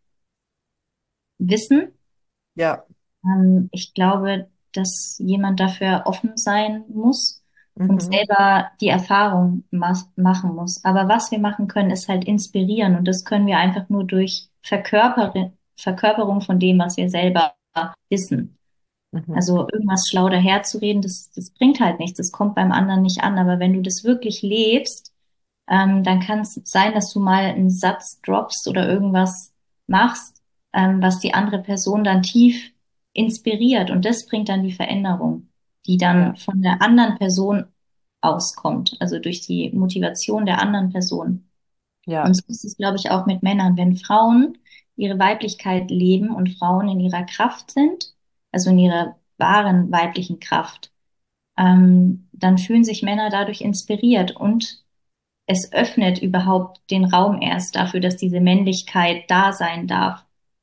Wissen. Ja. Ähm, ich glaube, dass jemand dafür offen sein muss und Mhm. selber die Erfahrung ma machen muss. Aber was wir machen können, ist halt inspirieren. Und das können wir einfach nur durch Verkörper Verkörperung von dem, was wir selber wissen. Mhm. Also irgendwas schlau daherzureden, das, das bringt halt nichts. Das kommt beim anderen nicht an. Aber wenn du das wirklich lebst, ähm, dann kann es sein, dass du mal einen Satz droppst oder irgendwas machst, ähm, was die andere Person dann tief inspiriert. Und das bringt dann die Veränderung, die dann Ja, von der anderen Person auskommt, also durch die Motivation der anderen Person. Und ja, so ist es, glaube ich, auch mit Männern. Wenn Frauen ihre Weiblichkeit leben und Frauen in ihrer Kraft sind, also in ihrer wahren weiblichen Kraft, ähm, dann fühlen sich Männer dadurch inspiriert und es öffnet überhaupt den Raum erst dafür, dass diese Männlichkeit da sein darf.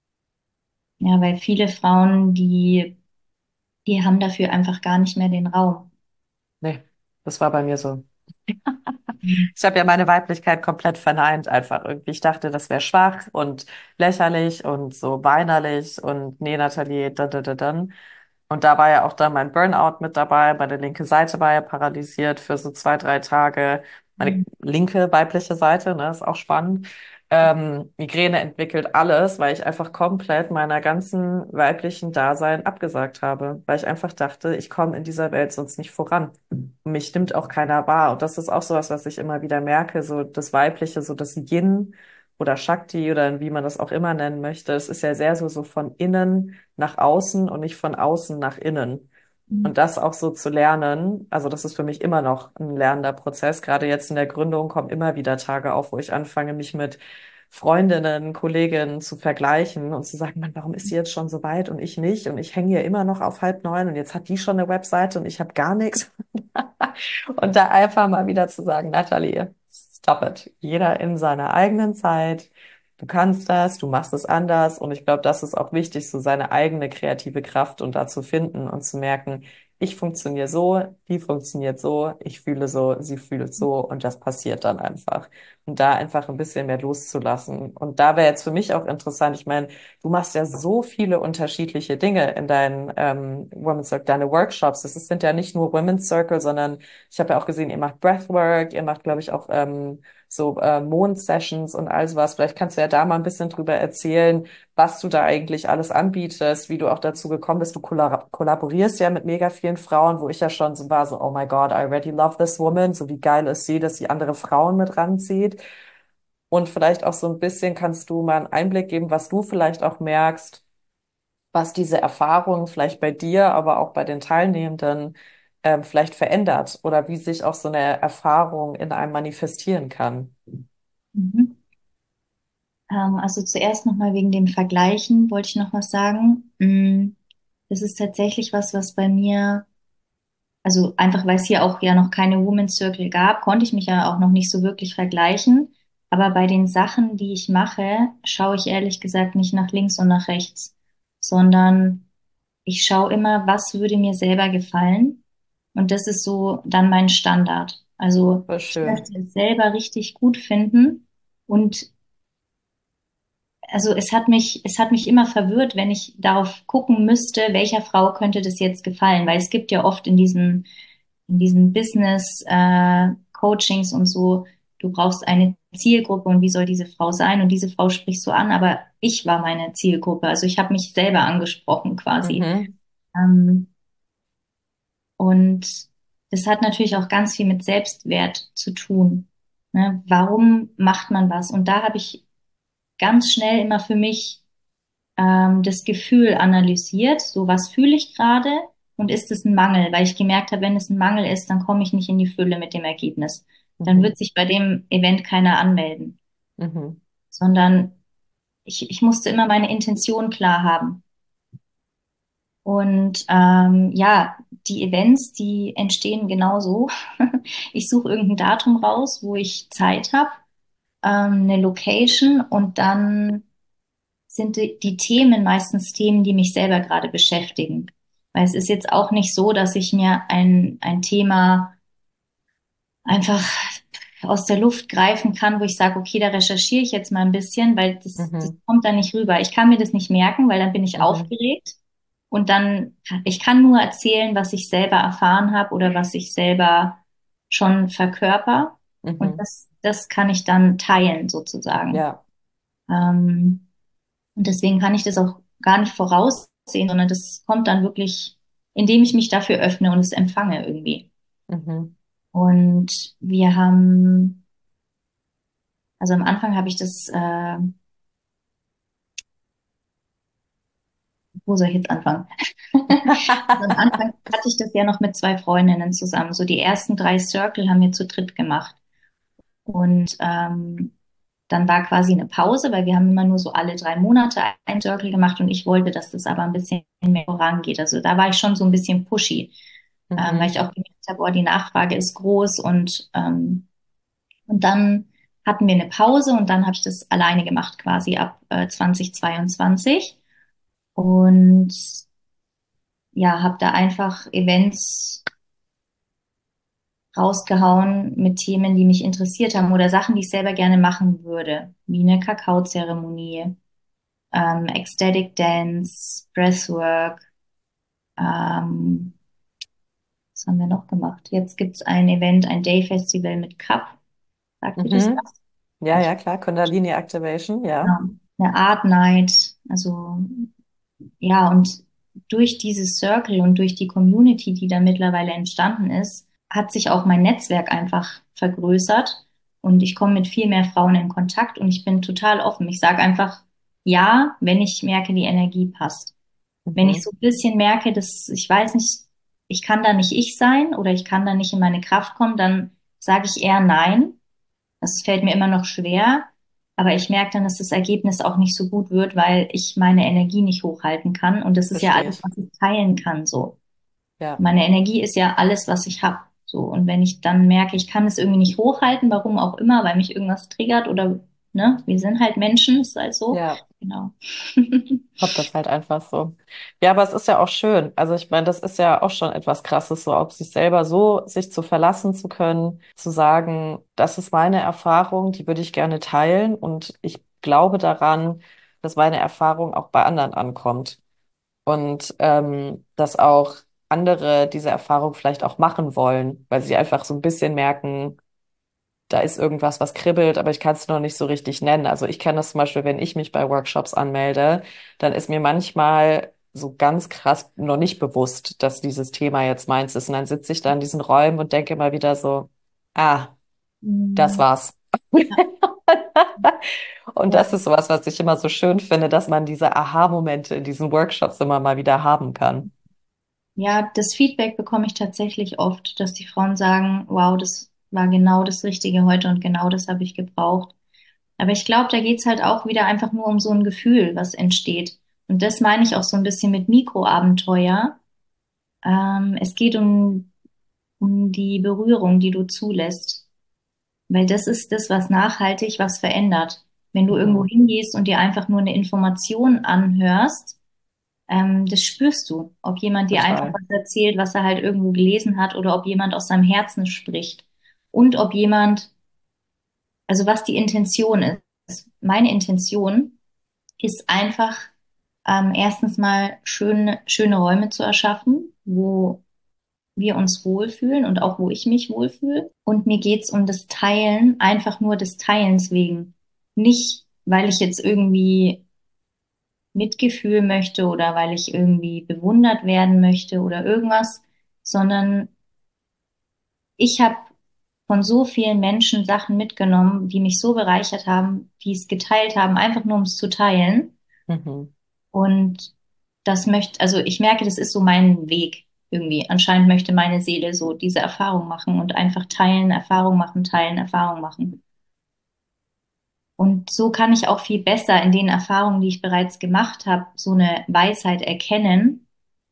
Ja, weil viele Frauen, die, die haben dafür einfach gar nicht mehr den Raum. nee, das war bei mir so. Mhm. Ich habe ja meine Weiblichkeit komplett verneint einfach irgendwie. Ich dachte, das wäre schwach und lächerlich und so weinerlich und nee, Nathalie, da, da, da, dann. Und da war ja auch dann mein Burnout mit dabei. Meine linke Seite war ja paralysiert für so zwei, drei Tage. Meine linke weibliche Seite, ne, ist auch spannend. Ähm, Migräne entwickelt alles, weil ich einfach komplett meiner ganzen weiblichen Dasein abgesagt habe, weil ich einfach dachte, ich komme in dieser Welt sonst nicht voran. Und mich nimmt auch keiner wahr. Und das ist auch sowas, was ich immer wieder merke, so das Weibliche, so das Yin oder Shakti oder wie man das auch immer nennen möchte. Es ist ja sehr so, so von innen nach außen und nicht von außen nach innen. Und das auch so zu lernen, also das ist für mich immer noch ein lernender Prozess. Gerade jetzt in der Gründung kommen immer wieder Tage auf, wo ich anfange, mich mit Freundinnen, Kolleginnen zu vergleichen und zu sagen, Mann, warum ist sie jetzt schon so weit und ich nicht? Und ich hänge hier immer noch auf halb neun und jetzt hat die schon eine Webseite und ich habe gar nichts. Und da einfach mal wieder zu sagen, Nathalie, stop it. Jeder in seiner eigenen Zeit. Du kannst das, du machst es anders. Und ich glaube, das ist auch wichtig, so seine eigene kreative Kraft und da zu finden und zu merken, ich funktioniere so, die funktioniert so, ich fühle so, sie fühlt so und das passiert dann einfach. Und da einfach ein bisschen mehr loszulassen. Und da wäre jetzt für mich auch interessant, ich meine, du machst ja so viele unterschiedliche Dinge in deinen ähm, Women's Circle, deine Workshops. Das ist- sind ja nicht nur Women's Circle, sondern ich habe ja auch gesehen, ihr macht Breathwork, ihr macht, glaube ich, auch ähm, so äh, Mond-Sessions und all sowas. Vielleicht kannst du ja da mal ein bisschen drüber erzählen, was du da eigentlich alles anbietest, wie du auch dazu gekommen bist. Du kollab kollaborierst ja mit mega vielen Frauen, wo ich ja schon so war, so, oh my God, I already love this woman. So wie geil ist sie, dass sie andere Frauen mit ranzieht. Und vielleicht auch so ein bisschen kannst du mal einen Einblick geben, was du vielleicht auch merkst, was diese Erfahrung vielleicht bei dir, aber auch bei den Teilnehmenden ähm, vielleicht verändert oder wie sich auch so eine Erfahrung in einem manifestieren kann. Mhm. Ähm, also zuerst nochmal wegen dem Vergleichen wollte ich noch was sagen. Mm, Das ist tatsächlich was, was bei mir, also einfach weil es hier auch ja noch keine Women's Circle gab, konnte ich mich ja auch noch nicht so wirklich vergleichen. Aber bei den Sachen, die ich mache, schaue ich ehrlich gesagt nicht nach links und nach rechts, sondern ich schaue immer, was würde mir selber gefallen. Und das ist so dann mein Standard. Also Voll ich schön. möchte es selber richtig gut finden. Und also es hat mich, es hat mich immer verwirrt, wenn ich darauf gucken müsste, welcher Frau könnte das jetzt gefallen, weil es gibt ja oft in diesen, in diesen Business, äh, Coachings und so, du brauchst eine Zielgruppe und wie soll diese Frau sein? Und diese Frau sprichst du an, aber ich war meine Zielgruppe, also ich habe mich selber angesprochen quasi. Mhm. Ähm, Und das hat natürlich auch ganz viel mit Selbstwert zu tun. Ne? Warum macht man was? Und da habe ich ganz schnell immer für mich ähm, das Gefühl analysiert. So, was fühle ich gerade und ist es ein Mangel? Weil ich gemerkt habe, wenn es ein Mangel ist, dann komme ich nicht in die Fülle mit dem Ergebnis. Dann Mhm. wird sich bei dem Event keiner anmelden, Mhm. sondern ich, ich musste immer meine Intention klar haben. Und ähm, ja, die Events, die entstehen genauso. Ich suche irgendein Datum raus, wo ich Zeit habe, ähm, eine Location und dann sind die, die Themen meistens Themen, die mich selber gerade beschäftigen. Weil es ist jetzt auch nicht so, dass ich mir ein, ein Thema einfach aus der Luft greifen kann, wo ich sage, okay, da recherchiere ich jetzt mal ein bisschen, weil das, das Mhm. kommt da nicht rüber. Ich kann mir das nicht merken, weil dann bin ich Mhm. aufgeregt und dann, ich kann nur erzählen, was ich selber erfahren habe oder was ich selber schon verkörper und Mhm. das, das kann ich dann teilen sozusagen. Ja. Ähm, und deswegen kann ich das auch gar nicht voraussehen, sondern das kommt dann wirklich, indem ich mich dafür öffne und es empfange irgendwie. Mhm. Und wir haben, also am Anfang habe ich das, äh, wo soll ich jetzt anfangen? Also am Anfang hatte ich das ja noch mit zwei Freundinnen zusammen. So die ersten drei Circle haben wir zu dritt gemacht. Und ähm, dann war quasi eine Pause, weil wir haben immer nur so alle drei Monate ein Circle gemacht und ich wollte, dass das aber ein bisschen mehr vorangeht. Also da war ich schon so ein bisschen pushy, ähm, weil Mhm. ich auch gemerkt habe, oh, die Nachfrage ist groß und, ähm, und dann hatten wir eine Pause und dann habe ich das alleine gemacht, quasi ab äh, zwanzig zweiundzwanzig und ja, habe da einfach Events rausgehauen mit Themen, die mich interessiert haben oder Sachen, die ich selber gerne machen würde, wie eine Kakaozeremonie, ähm, Ecstatic Dance, Breathwork, ähm, was haben wir noch gemacht? Jetzt gibt's ein Event, ein Day Festival mit Cup. Sagt ihr das Mhm. was? Ja, ja, klar. Kundalini Activation, ja. Ja. Eine Art Night. Also ja, und durch dieses Circle und durch die Community, die da mittlerweile entstanden ist, hat sich auch mein Netzwerk einfach vergrößert und ich komme mit viel mehr Frauen in Kontakt und ich bin total offen. Ich sage einfach ja, wenn ich merke, die Energie passt. Wenn ich Mhm. so ein bisschen merke, dass ich weiß nicht, ich kann da nicht ich sein oder ich kann da nicht in meine Kraft kommen, dann sage ich eher nein. Das fällt mir immer noch schwer, aber ich merke dann, dass das Ergebnis auch nicht so gut wird, weil ich meine Energie nicht hochhalten kann. Und das ist ja Verstehe alles, ich. was ich teilen kann, so. Ja. Meine Energie ist ja alles, was ich habe. So. Und wenn ich dann merke, ich kann es irgendwie nicht hochhalten, warum auch immer, weil mich irgendwas triggert oder, ne, wir sind halt Menschen, ist halt so. Ja. Genau. Kommt das halt einfach so. Ja, aber es ist ja auch schön. Also ich meine, das ist ja auch schon etwas Krasses, so auf sich selber so sich zu verlassen zu können, zu sagen, das ist meine Erfahrung, die würde ich gerne teilen und ich glaube daran, dass meine Erfahrung auch bei anderen ankommt und ähm, dass auch andere diese Erfahrung vielleicht auch machen wollen, weil sie einfach so ein bisschen merken, da ist irgendwas, was kribbelt, aber ich kann es noch nicht so richtig nennen. Also ich kenne das zum Beispiel, wenn ich mich bei Workshops anmelde, dann ist mir manchmal so ganz krass noch nicht bewusst, dass dieses Thema jetzt meins ist. Und dann sitze ich da in diesen Räumen und denke immer wieder so, ah, das Mm, war's. ja, Und ja. das ist sowas, was ich immer so schön finde, dass man diese Aha-Momente in diesen Workshops immer mal wieder haben kann. Ja, das Feedback bekomme ich tatsächlich oft, dass die Frauen sagen, wow, das war genau das Richtige heute und genau das habe ich gebraucht. Aber ich glaube, da geht's halt auch wieder einfach nur um so ein Gefühl, was entsteht. Und das meine ich auch so ein bisschen mit Mikroabenteuer. Ähm, es geht um, um die Berührung, die du zulässt. Weil das ist das, was nachhaltig was verändert. Wenn du irgendwo Mhm, hingehst und dir einfach nur eine Information anhörst, ähm, das spürst du. Ob jemand dir einfach total. was erzählt, was er halt irgendwo gelesen hat, oder ob jemand aus seinem Herzen spricht. Und ob jemand, also was die Intention ist. Meine Intention ist einfach, ähm, erstens mal schöne, schöne Räume zu erschaffen, wo wir uns wohlfühlen und auch wo ich mich wohlfühle. Und mir geht's um das Teilen, einfach nur des Teilens wegen. Nicht, weil ich jetzt irgendwie Mitgefühl möchte oder weil ich irgendwie bewundert werden möchte oder irgendwas, sondern ich habe von so vielen Menschen Sachen mitgenommen, die mich so bereichert haben, die es geteilt haben, einfach nur um es zu teilen. Mhm. Und das möchte, also ich merke, das ist so mein Weg irgendwie. Anscheinend möchte meine Seele so diese Erfahrung machen und einfach teilen, Erfahrung machen, teilen, Erfahrung machen. Und so kann ich auch viel besser in den Erfahrungen, die ich bereits gemacht habe, so eine Weisheit erkennen.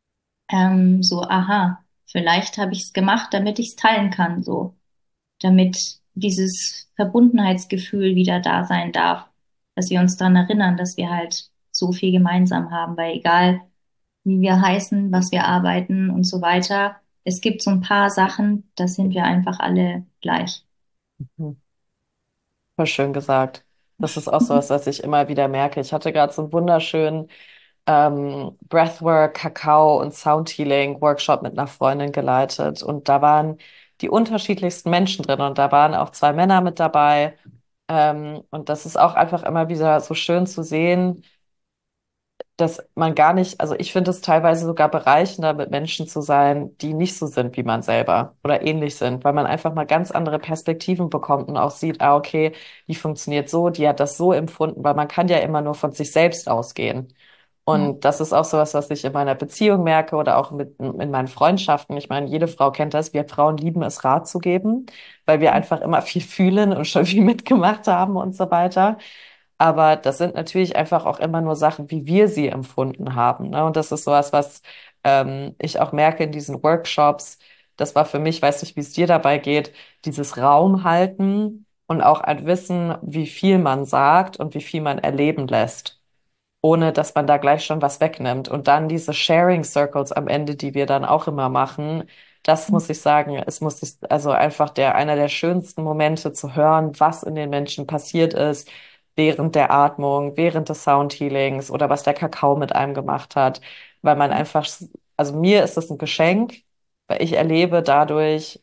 Ähm, so, aha, vielleicht habe ich es gemacht, damit ich es teilen kann, so, damit dieses Verbundenheitsgefühl wieder da sein darf, dass wir uns daran erinnern, dass wir halt so viel gemeinsam haben, weil egal wie wir heißen, was wir arbeiten und so weiter, es gibt so ein paar Sachen, da sind wir einfach alle gleich. Mhm. Voll schön gesagt. Das ist auch so was, was ich immer wieder merke. Ich hatte gerade so einen wunderschönen ähm, Breathwork, Kakao und Soundhealing Workshop mit einer Freundin geleitet. Und da waren die unterschiedlichsten Menschen drin. Und da waren auch zwei Männer mit dabei. Ähm, und das ist auch einfach immer wieder so schön zu sehen, dass man gar nicht, also ich finde es teilweise sogar bereichender, mit Menschen zu sein, die nicht so sind wie man selber oder ähnlich sind, weil man einfach mal ganz andere Perspektiven bekommt und auch sieht, ah, okay, die funktioniert so, die hat das so empfunden, weil man kann ja immer nur von sich selbst ausgehen. Ja. Und das ist auch so was, was ich in meiner Beziehung merke oder auch mit, in meinen Freundschaften. Ich meine, jede Frau kennt das. Wir Frauen lieben es, Rat zu geben, weil wir einfach immer viel fühlen und schon viel mitgemacht haben und so weiter. Aber das sind natürlich einfach auch immer nur Sachen, wie wir sie empfunden haben. Ne? Und das ist sowas, was ähm, ich auch merke in diesen Workshops. Das war für mich, weiß nicht, wie es dir dabei geht, dieses Raum halten und auch ein Wissen, wie viel man sagt und wie viel man erleben lässt, ohne dass man da gleich schon was wegnimmt. Und dann diese Sharing Circles am Ende, die wir dann auch immer machen, das muss ich sagen, es muss ich, also einfach der, einer der schönsten Momente zu hören, was in den Menschen passiert ist, während der Atmung, während des Soundhealings oder was der Kakao mit einem gemacht hat, weil man einfach, also mir ist es ein Geschenk, weil ich erlebe dadurch,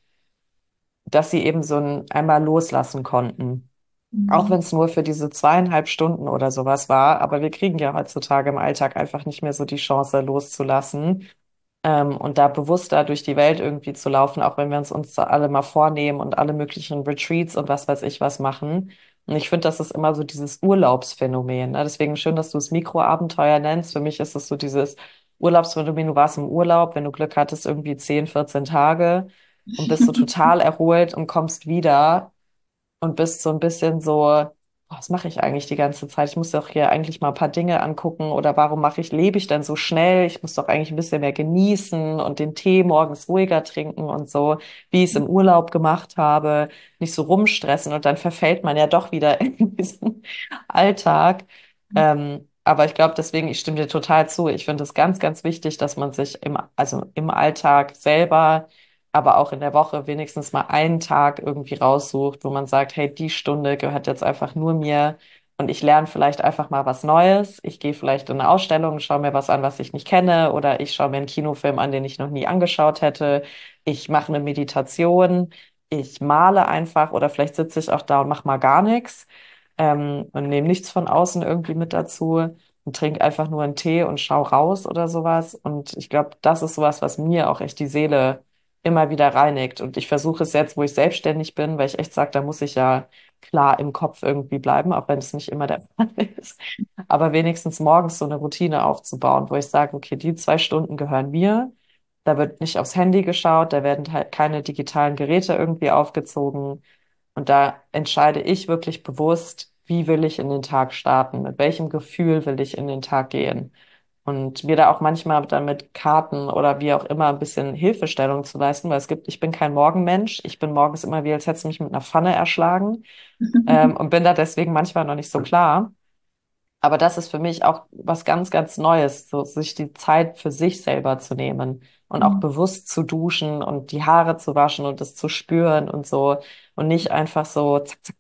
dass sie eben so ein einmal loslassen konnten. Auch Mhm. wenn es nur für diese zweieinhalb Stunden oder sowas war, aber wir kriegen ja heutzutage im Alltag einfach nicht mehr so die Chance loszulassen, ähm, und da bewusster durch die Welt irgendwie zu laufen, auch wenn wir uns uns da alle mal vornehmen und alle möglichen Retreats und was weiß ich was machen. Und ich finde, das ist immer so dieses Urlaubsphänomen. Ne? Deswegen schön, dass du es Mikroabenteuer nennst. Für mich ist es so dieses Urlaubsphänomen. Du warst im Urlaub, wenn du Glück hattest, irgendwie zehn, vierzehn Tage und bist so total erholt und kommst wieder und bist so ein bisschen so, boah, was mache ich eigentlich die ganze Zeit? Ich muss doch hier eigentlich mal ein paar Dinge angucken oder warum mache ich, lebe ich denn so schnell? Ich muss doch eigentlich ein bisschen mehr genießen und den Tee morgens ruhiger trinken und so, wie ich es im Urlaub gemacht habe, nicht so rumstressen und dann verfällt man ja doch wieder in diesen Alltag. Ähm, aber ich glaube, deswegen, ich stimme dir total zu. Ich finde es ganz, ganz wichtig, dass man sich im, also im Alltag selber, aber auch in der Woche wenigstens mal einen Tag irgendwie raussucht, wo man sagt, hey, die Stunde gehört jetzt einfach nur mir und ich lerne vielleicht einfach mal was Neues. Ich gehe vielleicht in eine Ausstellung, schaue mir was an, was ich nicht kenne, oder ich schaue mir einen Kinofilm an, den ich noch nie angeschaut hätte. Ich mache eine Meditation, ich male einfach oder vielleicht sitze ich auch da und mache mal gar nichts, ähm, und nehme nichts von außen irgendwie mit dazu und trinke einfach nur einen Tee und schau raus oder sowas. Und ich glaube, das ist sowas, was mir auch echt die Seele immer wieder reinigt. Und ich versuche es jetzt, wo ich selbstständig bin, weil ich echt sage, da muss ich ja klar im Kopf irgendwie bleiben, auch wenn es nicht immer der Fall ist. Aber wenigstens morgens so eine Routine aufzubauen, wo ich sage, okay, die zwei Stunden gehören mir. Da wird nicht aufs Handy geschaut, da werden halt keine digitalen Geräte irgendwie aufgezogen. Und da entscheide ich wirklich bewusst, wie will ich in den Tag starten, mit welchem Gefühl will ich in den Tag gehen. Und mir da auch manchmal dann mit Karten oder wie auch immer ein bisschen Hilfestellung zu leisten, weil es gibt, ich bin kein Morgenmensch. Ich bin morgens immer wie, als hätte es mich mit einer Pfanne erschlagen, ähm, und bin da deswegen manchmal noch nicht so klar. Aber das ist für mich auch was ganz, ganz Neues, so sich die Zeit für sich selber zu nehmen und auch bewusst zu duschen und die Haare zu waschen und es zu spüren und so und nicht einfach so zack, zack.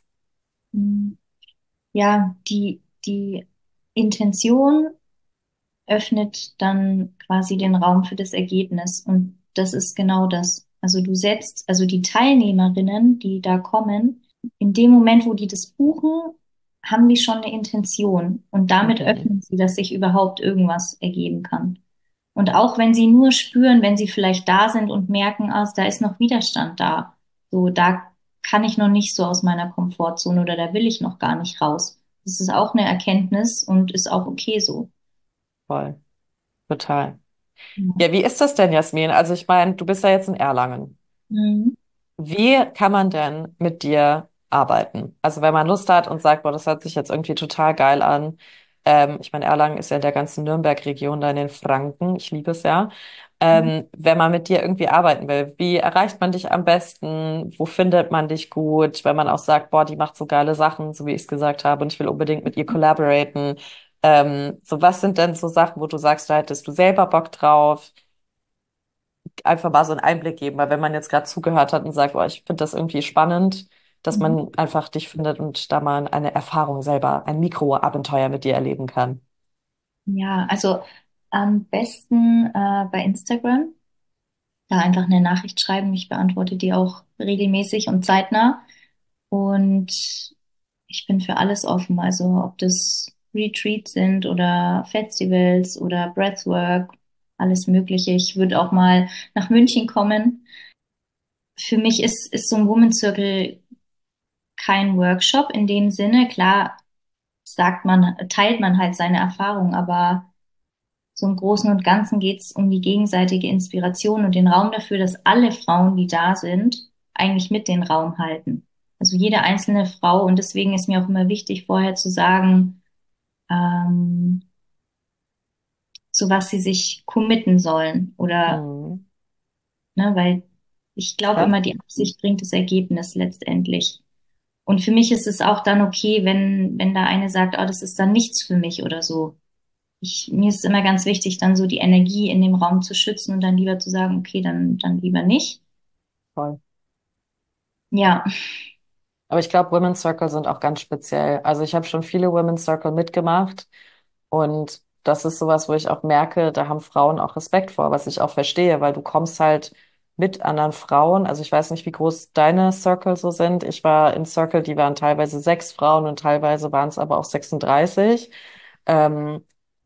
Ja, die, die Intention öffnet dann quasi den Raum für das Ergebnis. Und das ist genau das. Also du setzt, also die Teilnehmerinnen, die da kommen, in dem Moment, wo die das buchen, haben die schon eine Intention. Und damit Mhm. öffnen sie, dass sich überhaupt irgendwas ergeben kann. Und auch wenn sie nur spüren, wenn sie vielleicht da sind und merken, ah, da ist noch Widerstand da. So, da kann ich noch nicht so aus meiner Komfortzone oder da will ich noch gar nicht raus. Das ist auch eine Erkenntnis und ist auch okay so. Voll, total. Ja. Ja, wie ist das denn, Jasmin? Also ich meine, du bist ja jetzt in Erlangen. Mhm. Wie kann man denn mit dir arbeiten? Also wenn man Lust hat und sagt, boah, das hört sich jetzt irgendwie total geil an. Ähm, ich meine, Erlangen ist ja in der ganzen Nürnberg-Region, da in den Franken. Ich liebe es ja. Ähm, wenn man mit dir irgendwie arbeiten will, wie erreicht man dich am besten? Wo findet man dich gut? Wenn man auch sagt, boah, die macht so geile Sachen, so wie ich es gesagt habe, und ich will unbedingt mit ihr collaboraten. Ähm, so was sind denn so Sachen, wo du sagst, da hättest du selber Bock drauf? Einfach mal so einen Einblick geben, weil wenn man jetzt gerade zugehört hat und sagt, oh, ich finde das irgendwie spannend, dass Mhm. man einfach dich findet und da mal eine Erfahrung selber, ein Mikroabenteuer mit dir erleben kann. Ja, also am besten äh, bei Instagram. Da einfach eine Nachricht schreiben. Ich beantworte die auch regelmäßig und zeitnah. Und ich bin für alles offen. Also ob das Retreats sind oder Festivals oder Breathwork, alles Mögliche. Ich würde auch mal nach München kommen. Für mich ist, ist so ein Women's Circle kein Workshop in dem Sinne. Klar sagt man, teilt man halt seine Erfahrung, aber so im Großen und Ganzen geht es um die gegenseitige Inspiration und den Raum dafür, dass alle Frauen, die da sind, eigentlich mit den Raum halten. Also jede einzelne Frau. Und deswegen ist mir auch immer wichtig, vorher zu sagen, ähm, zu was sie sich committen sollen. Oder, Mhm. ne, weil ich glaube Ja, immer, die Absicht bringt das Ergebnis letztendlich. Und für mich ist es auch dann okay, wenn, wenn da eine sagt, oh, das ist dann nichts für mich oder so. Ich, mir ist es immer ganz wichtig, dann so die Energie in dem Raum zu schützen und dann lieber zu sagen, okay, dann, dann lieber nicht. voll. Ja. Aber ich glaube, Women's Circle sind auch ganz speziell. Also ich habe schon viele Women's Circle mitgemacht und das ist sowas, wo ich auch merke, da haben Frauen auch Respekt vor, was ich auch verstehe, weil du kommst halt mit anderen Frauen. Also ich weiß nicht, wie groß deine Circle so sind. Ich war in Circle, die waren teilweise sechs Frauen und teilweise waren es aber auch sechsunddreißig. Ähm,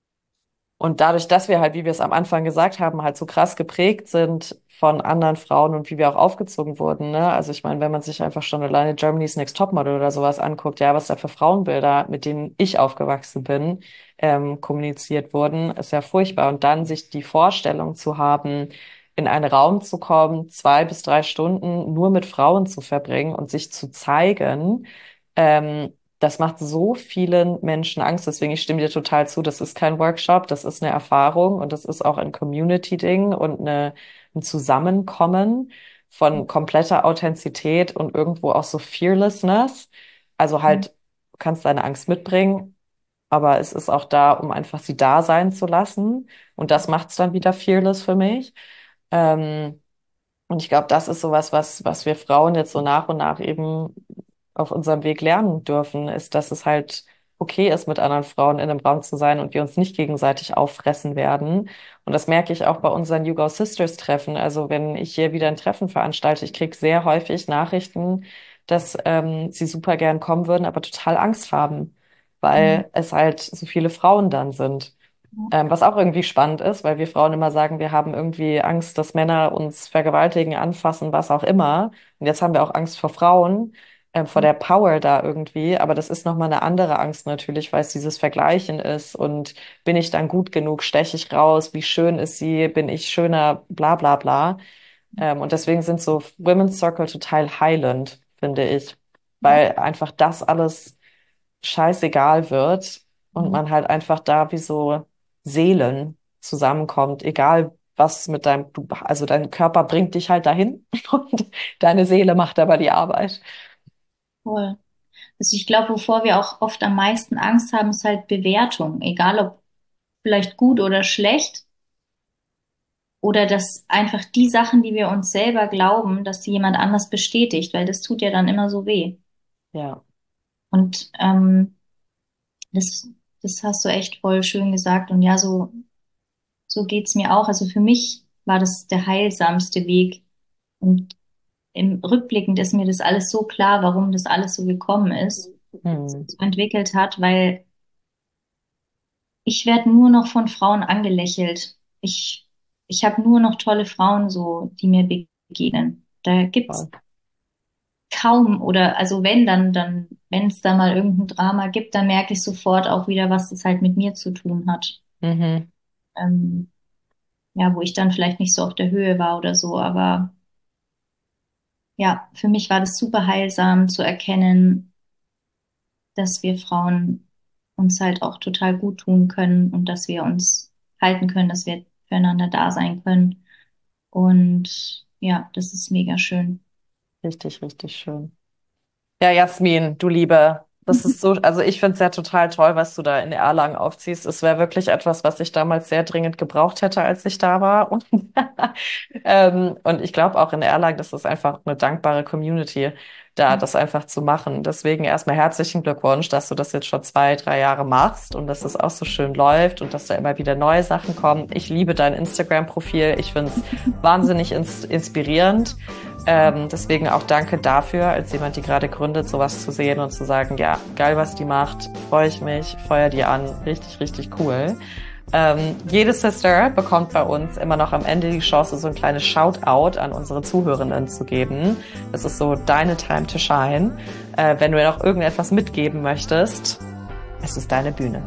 und dadurch, dass wir halt, wie wir es am Anfang gesagt haben, halt so krass geprägt sind von anderen Frauen und wie wir auch aufgezogen wurden, ne? Also ich meine, wenn man sich einfach schon alleine Germany's Next Topmodel oder sowas anguckt, ja, was da für Frauenbilder, mit denen ich aufgewachsen bin, ähm, kommuniziert wurden, ist ja furchtbar. Und dann sich die Vorstellung zu haben, in einen Raum zu kommen, zwei bis drei Stunden nur mit Frauen zu verbringen und sich zu zeigen, ähm, das macht so vielen Menschen Angst. Deswegen, ich stimme dir total zu. Das ist kein Workshop, das ist eine Erfahrung und das ist auch ein Community-Ding und eine, ein Zusammenkommen von kompletter Authentizität und irgendwo auch so Fearlessness. Also halt, du kannst deine Angst mitbringen, aber es ist auch da, um einfach sie da sein zu lassen. Und das macht es dann wieder fearless für mich. Ähm, und ich glaube, das ist sowas, was, was wir Frauen jetzt so nach und nach eben auf unserem Weg lernen dürfen, ist, dass es halt okay ist, mit anderen Frauen in einem Raum zu sein und wir uns nicht gegenseitig auffressen werden. Und das merke ich auch bei unseren You Go Sisters Treffen. Also wenn ich hier wieder ein Treffen veranstalte, ich kriege sehr häufig Nachrichten, dass ähm, sie super gern kommen würden, aber total Angst haben, Mhm. weil es halt so viele Frauen dann sind. Ähm, was auch irgendwie spannend ist, weil wir Frauen immer sagen, wir haben irgendwie Angst, dass Männer uns vergewaltigen, anfassen, was auch immer. Und jetzt haben wir auch Angst vor Frauen, ähm, vor der Power da irgendwie. Aber das ist nochmal eine andere Angst natürlich, weil es dieses Vergleichen ist. Und bin ich dann gut genug? Steche ich raus? Wie schön ist sie? Bin ich schöner? Bla bla bla. Ähm, und deswegen sind so Women's Circle total heilend, finde ich. Weil einfach das alles scheißegal wird und man halt einfach da wie so Seelen zusammenkommt, egal was mit deinem, du, also dein Körper bringt dich halt dahin und deine Seele macht aber die Arbeit. Voll. Also ich glaube, wovor wir auch oft am meisten Angst haben, ist halt Bewertung. Egal ob vielleicht gut oder schlecht. Oder dass einfach die Sachen, die wir uns selber glauben, dass die jemand anders bestätigt, weil das tut ja dann immer so weh. Ja. Und ähm, das, das hast du echt voll schön gesagt. Und ja, so, so geht's mir auch. Also für mich war das der heilsamste Weg. Und im Rückblickend ist mir das alles so klar, warum das alles so gekommen ist, Hm. so entwickelt hat, weil ich werde nur noch von Frauen angelächelt. ich, ich habe nur noch tolle Frauen so, die mir begegnen. Da gibt's Voll. kaum oder also wenn dann, dann, wenn es da mal irgendein Drama gibt, dann merke ich sofort auch wieder, was das halt mit mir zu tun hat. Mhm. Ähm, ja, wo ich dann vielleicht nicht so auf der Höhe war oder so, aber ja, für mich war das super heilsam zu erkennen, dass wir Frauen uns halt auch total gut tun können und dass wir uns halten können, dass wir füreinander da sein können. Und ja, das ist mega schön. Richtig, richtig schön. Ja, Jasmin, du Liebe, das ist so, also ich finde es ja total toll, was du da in Erlangen aufziehst. Es wäre wirklich etwas, was ich damals sehr dringend gebraucht hätte, als ich da war. Und, ähm, und ich glaube auch in Erlangen, das ist einfach eine dankbare Community, da das einfach zu machen. Deswegen erstmal herzlichen Glückwunsch, dass du das jetzt schon zwei, drei Jahre machst und dass es auch so schön läuft und dass da immer wieder neue Sachen kommen. Ich liebe dein Instagram-Profil. Ich finde es wahnsinnig ins inspirierend. Ähm, deswegen auch danke dafür, als jemand, die gerade gründet, sowas zu sehen und zu sagen, ja, geil, was die macht, freue ich mich, feuer die an, richtig, richtig cool. Ähm, jede Sister bekommt bei uns immer noch am Ende die Chance, so ein kleines Shoutout an unsere Zuhörenden zu geben. Das ist so deine Time to shine. Äh, wenn du noch irgendetwas mitgeben möchtest, es ist deine Bühne.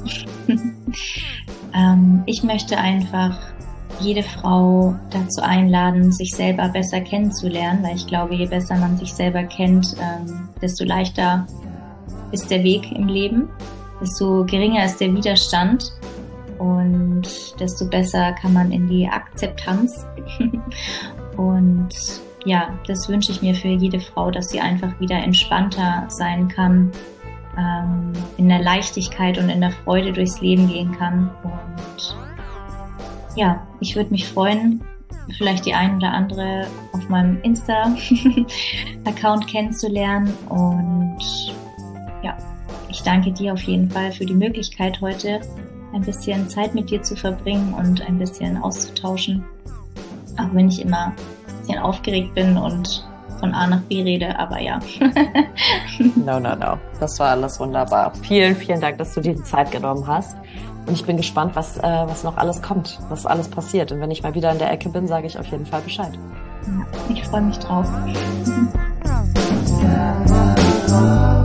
Ähm, ich möchte einfach jede Frau dazu einladen, sich selber besser kennenzulernen, weil ich glaube, je besser man sich selber kennt, ähm, desto leichter ist der Weg im Leben, desto geringer ist der Widerstand und desto besser kann man in die Akzeptanz. Und ja, das wünsche ich mir für jede Frau, dass sie einfach wieder entspannter sein kann, ähm, in der Leichtigkeit und in der Freude durchs Leben gehen kann. Und ja, ich würde mich freuen, vielleicht die ein oder andere auf meinem Insta-Account kennenzulernen. Und ja, ich danke dir auf jeden Fall für die Möglichkeit, heute ein bisschen Zeit mit dir zu verbringen und ein bisschen auszutauschen. Auch wenn ich immer ein bisschen aufgeregt bin und von A nach B rede, aber ja. No, no, no. Das war alles wunderbar. Vielen, vielen Dank, dass du dir die Zeit genommen hast. Und ich bin gespannt, was, äh, was noch alles kommt, was alles passiert. Und wenn ich mal wieder in der Ecke bin, sage ich auf jeden Fall Bescheid. Ja, ich freue mich drauf.